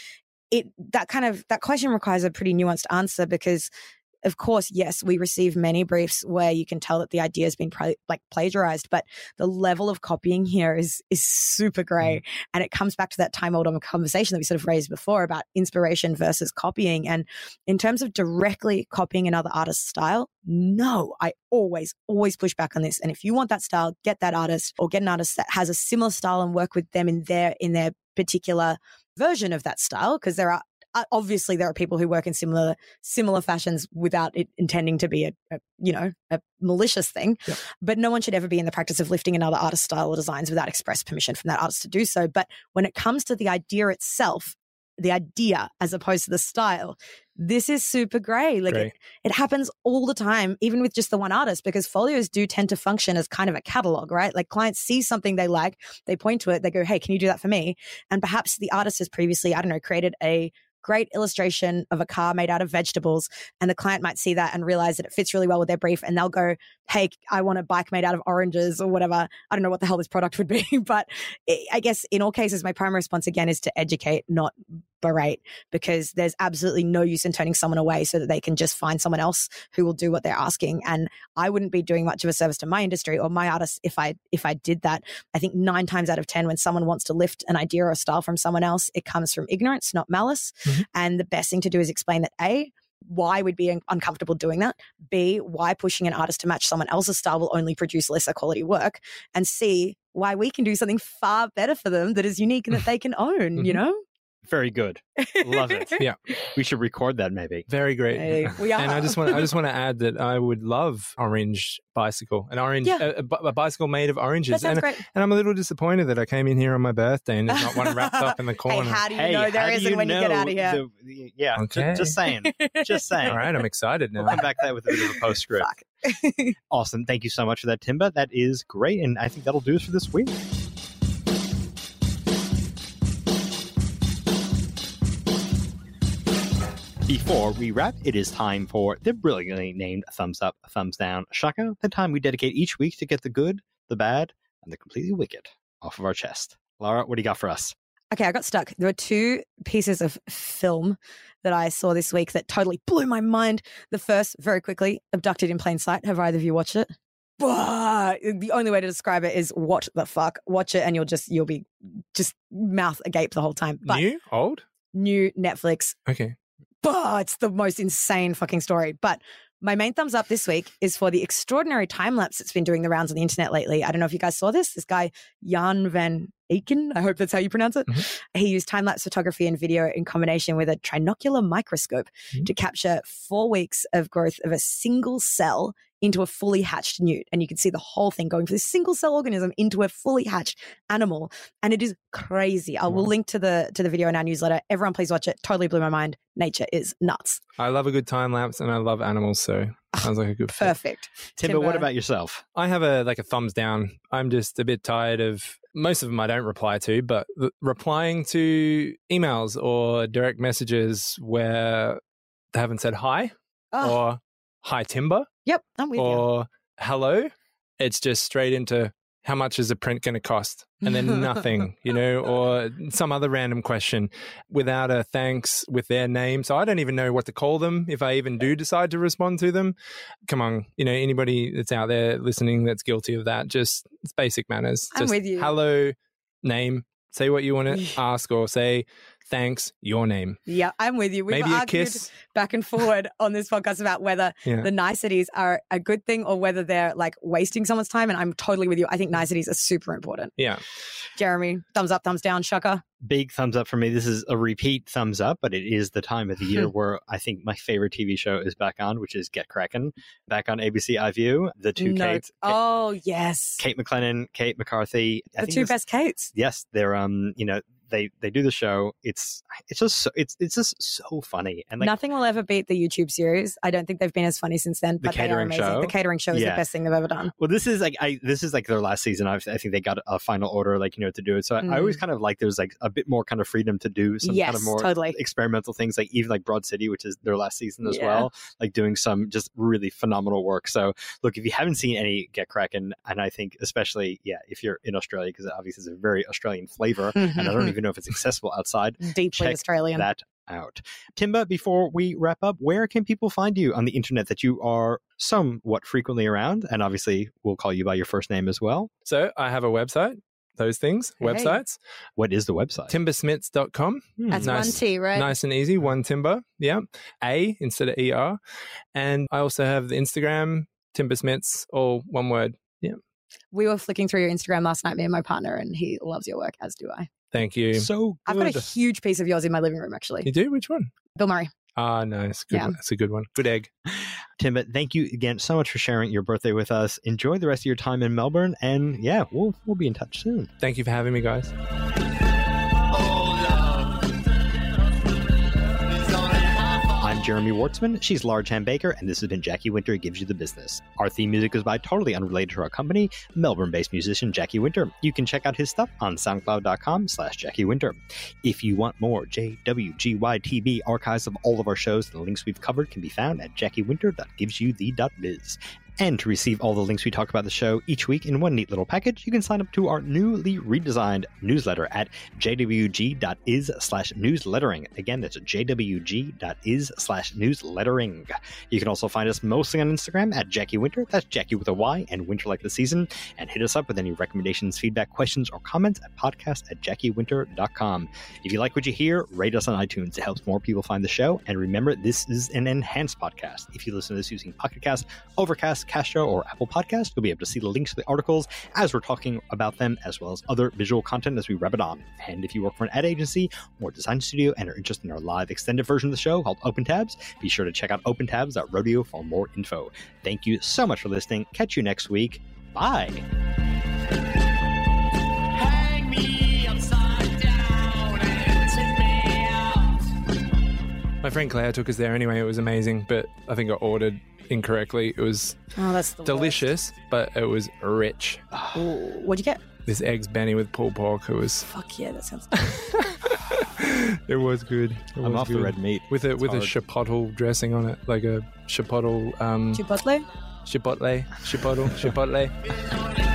that question requires a pretty nuanced answer, because of course, yes, we receive many briefs where you can tell that the idea has been plagiarized, but the level of copying here is super gray. And it comes back to that time-old conversation that we sort of raised before about inspiration versus copying. And in terms of directly copying another artist's style, no, I always push back on this. And if you want that style, get that artist, or get an artist that has a similar style and work with them in their particular version of that style, because there are people who work in similar fashions without it intending to be a malicious thing. Yep. But no one should ever be in the practice of lifting another artist's style or designs without express permission from that artist to do so. But when it comes to the idea itself, the idea as opposed to the style, this is super gray. It happens all the time, even with just the one artist, because folios do tend to function as kind of a catalog, right? Clients see something they like, they point to it, they go, hey, can you do that for me? And perhaps the artist has previously, created a great illustration of a car made out of vegetables, and the client might see that and realize that it fits really well with their brief, and they'll go, hey, I want a bike made out of oranges or whatever. I don't know what the hell this product would be, but I guess in all cases, my primary response again is to educate, not berate, because there's absolutely no use in turning someone away so that they can just find someone else who will do what they're asking. And I wouldn't be doing much of a service to my industry or my artists if I did that. I think 9 times out of 10, when someone wants to lift an idea or a style from someone else, it comes from ignorance, not malice. Mm-hmm. And the best thing to do is explain that A, why we'd be uncomfortable doing that, B, why pushing an artist to match someone else's style will only produce lesser quality work, and C, why we can do something far better for them that is unique and that they can own, Very good. Love it. Yeah. We should record that maybe. Very great. Hey, we are. And I just want to add that I would love orange bicycle, a bicycle made of oranges. That sounds great. And I'm a little disappointed that I came in here on my birthday and there's not one wrapped up in the corner. Hey, how do you know there isn't when you get out of here? Okay. Just saying. Just saying. All right, I'm excited now. We'll come back to that with a bit of a postscript. Awesome. Thank you so much for that, Timba. That is great. And I think that'll do us for this week. Before we wrap, it is time for the brilliantly named Thumbs Up, Thumbs Down Shaka, the time we dedicate each week to get the good, the bad, and the completely wicked off of our chest. Laura, what do you got for us? Okay, I got stuck. There were two pieces of film that I saw this week that totally blew my mind. The first, very quickly, Abducted in Plain Sight. Have either of you watched it? The only way to describe it is what the fuck. Watch it and you'll be just mouth agape the whole time. But New? Old? New Netflix. Okay. It's the most insane fucking story. But my main thumbs up this week is for the extraordinary time lapse that's been doing the rounds on the internet lately. I don't know if you guys saw this. This guy, Jan van Eycken, I hope that's how you pronounce it. Mm-hmm. He used time lapse photography and video in combination with a trinocular microscope to capture 4 weeks of growth of a single cell into a fully hatched newt. And you can see the whole thing going from this single cell organism into a fully hatched animal. And it is crazy. I will link to the video in our newsletter. Everyone please watch it. Totally blew my mind. Nature is nuts. I love a good time lapse and I love animals, so sounds like a good fit. Perfect. Timba, what about yourself? I have a thumbs down. I'm just a bit tired of, most of them I don't reply to, but replying to emails or direct messages where they haven't said hi or hi Timba. Yep, I'm with you. Or hello. It's just straight into how much is a print going to cost? And then nothing, or some other random question without a thanks with their name. So I don't even know what to call them if I even do decide to respond to them. Come on, anybody that's out there listening that's guilty of that, it's basic manners. I'm with you. Hello, name, say what you want to ask or say thanks, your name. Yeah, I'm with you. We've Maybe a argued kiss back and forward on this podcast about whether the niceties are a good thing or whether they're like wasting someone's time. And I'm totally with you. I think niceties are super important. Yeah. Jeremy, thumbs up, thumbs down, Shaka. Big thumbs up for me. This is a repeat thumbs up, but it is the time of the year where I think my favorite TV show is back on, which is Get Crackin', back on ABC iView. The two Kates. Oh, yes. Kate McLennan, Kate McCarthy. The two best Kates. Yes, they're they do the show. It's just so funny, and nothing will ever beat the YouTube series. I don't think they've been as funny since then. But they are amazing. Show. The catering show is the best thing they've ever done. Well, this is like their last season. I think they got a final order, to do it. So I always kind of like there's like a bit more kind of freedom to do some kind of more experimental things, like even like Broad City, which is their last season as well, like doing some just really phenomenal work. So look, if you haven't seen any Get Crackin', and I think especially if you're in Australia, because obviously it's a very Australian flavor, and I don't even know if it's accessible outside. Deeply Australian. That out. Timba, before we wrap up, where can people find you on the internet that you are somewhat frequently around? And obviously, we'll call you by your first name as well. So I have a website. Those things, websites. What is the website? Timbersmits.com. That's nice, 1 T, right? Nice and easy. One timber. Yeah. A instead of ER. And I also have the Instagram, Timbersmits, all one word. Yeah. We were flicking through your Instagram last night, me and my partner, and he loves your work, as do I. Thank you. So good. I've got a huge piece of yours in my living room, actually. You do? Which one? Bill Murray. Ah, nice. Good one. That's a good one. Good egg. Timba, thank you again so much for sharing your birthday with us. Enjoy the rest of your time in Melbourne, and we'll be in touch soon. Thank you for having me, guys. I'm Jeremy Wartzman, she's Laura Chan Baker, and this has been Jackie Winter Gives You the Business. Our theme music is by totally unrelated to our company, Melbourne-based musician Jackie Winter. You can check out his stuff on soundcloud.com/Jackie Winter. If you want more JWGYTB archives of all of our shows, the links we've covered can be found at jackiewinter.givesyouthe.biz. And to receive all the links we talk about the show each week in one neat little package, you can sign up to our newly redesigned newsletter at jwg.is/newslettering. Again, that's jwg.is/newslettering. You can also find us mostly on Instagram at Jackie Winter. That's Jackie with a Y and Winter like the season. And hit us up with any recommendations, feedback, questions, or comments at podcast@jackiewinter.com. If you like what you hear, rate us on iTunes. It helps more people find the show. And remember, this is an enhanced podcast. If you listen to this using Pocket Cast, Overcast, Castro or Apple Podcast. You'll be able to see the links to the articles as we're talking about them, as well as other visual content as we rub it on. And if you work for an ad agency or design studio and are interested in our live extended version of the show called Open Tabs, be sure to check out opentabs.rodeo for more info. Thank you so much for listening. Catch you next week. Bye. Hang me upside down and tip me out. My friend Claire took us there anyway. It was amazing, but I think I ordered incorrectly. It was that's the delicious, but it was rich. Ooh, what'd you get? This eggs Benny with pulled pork. It was. Fuck yeah, that sounds It was good. I'm off the red meat. With a chipotle dressing on it, like a chipotle. Chipotle? Chipotle.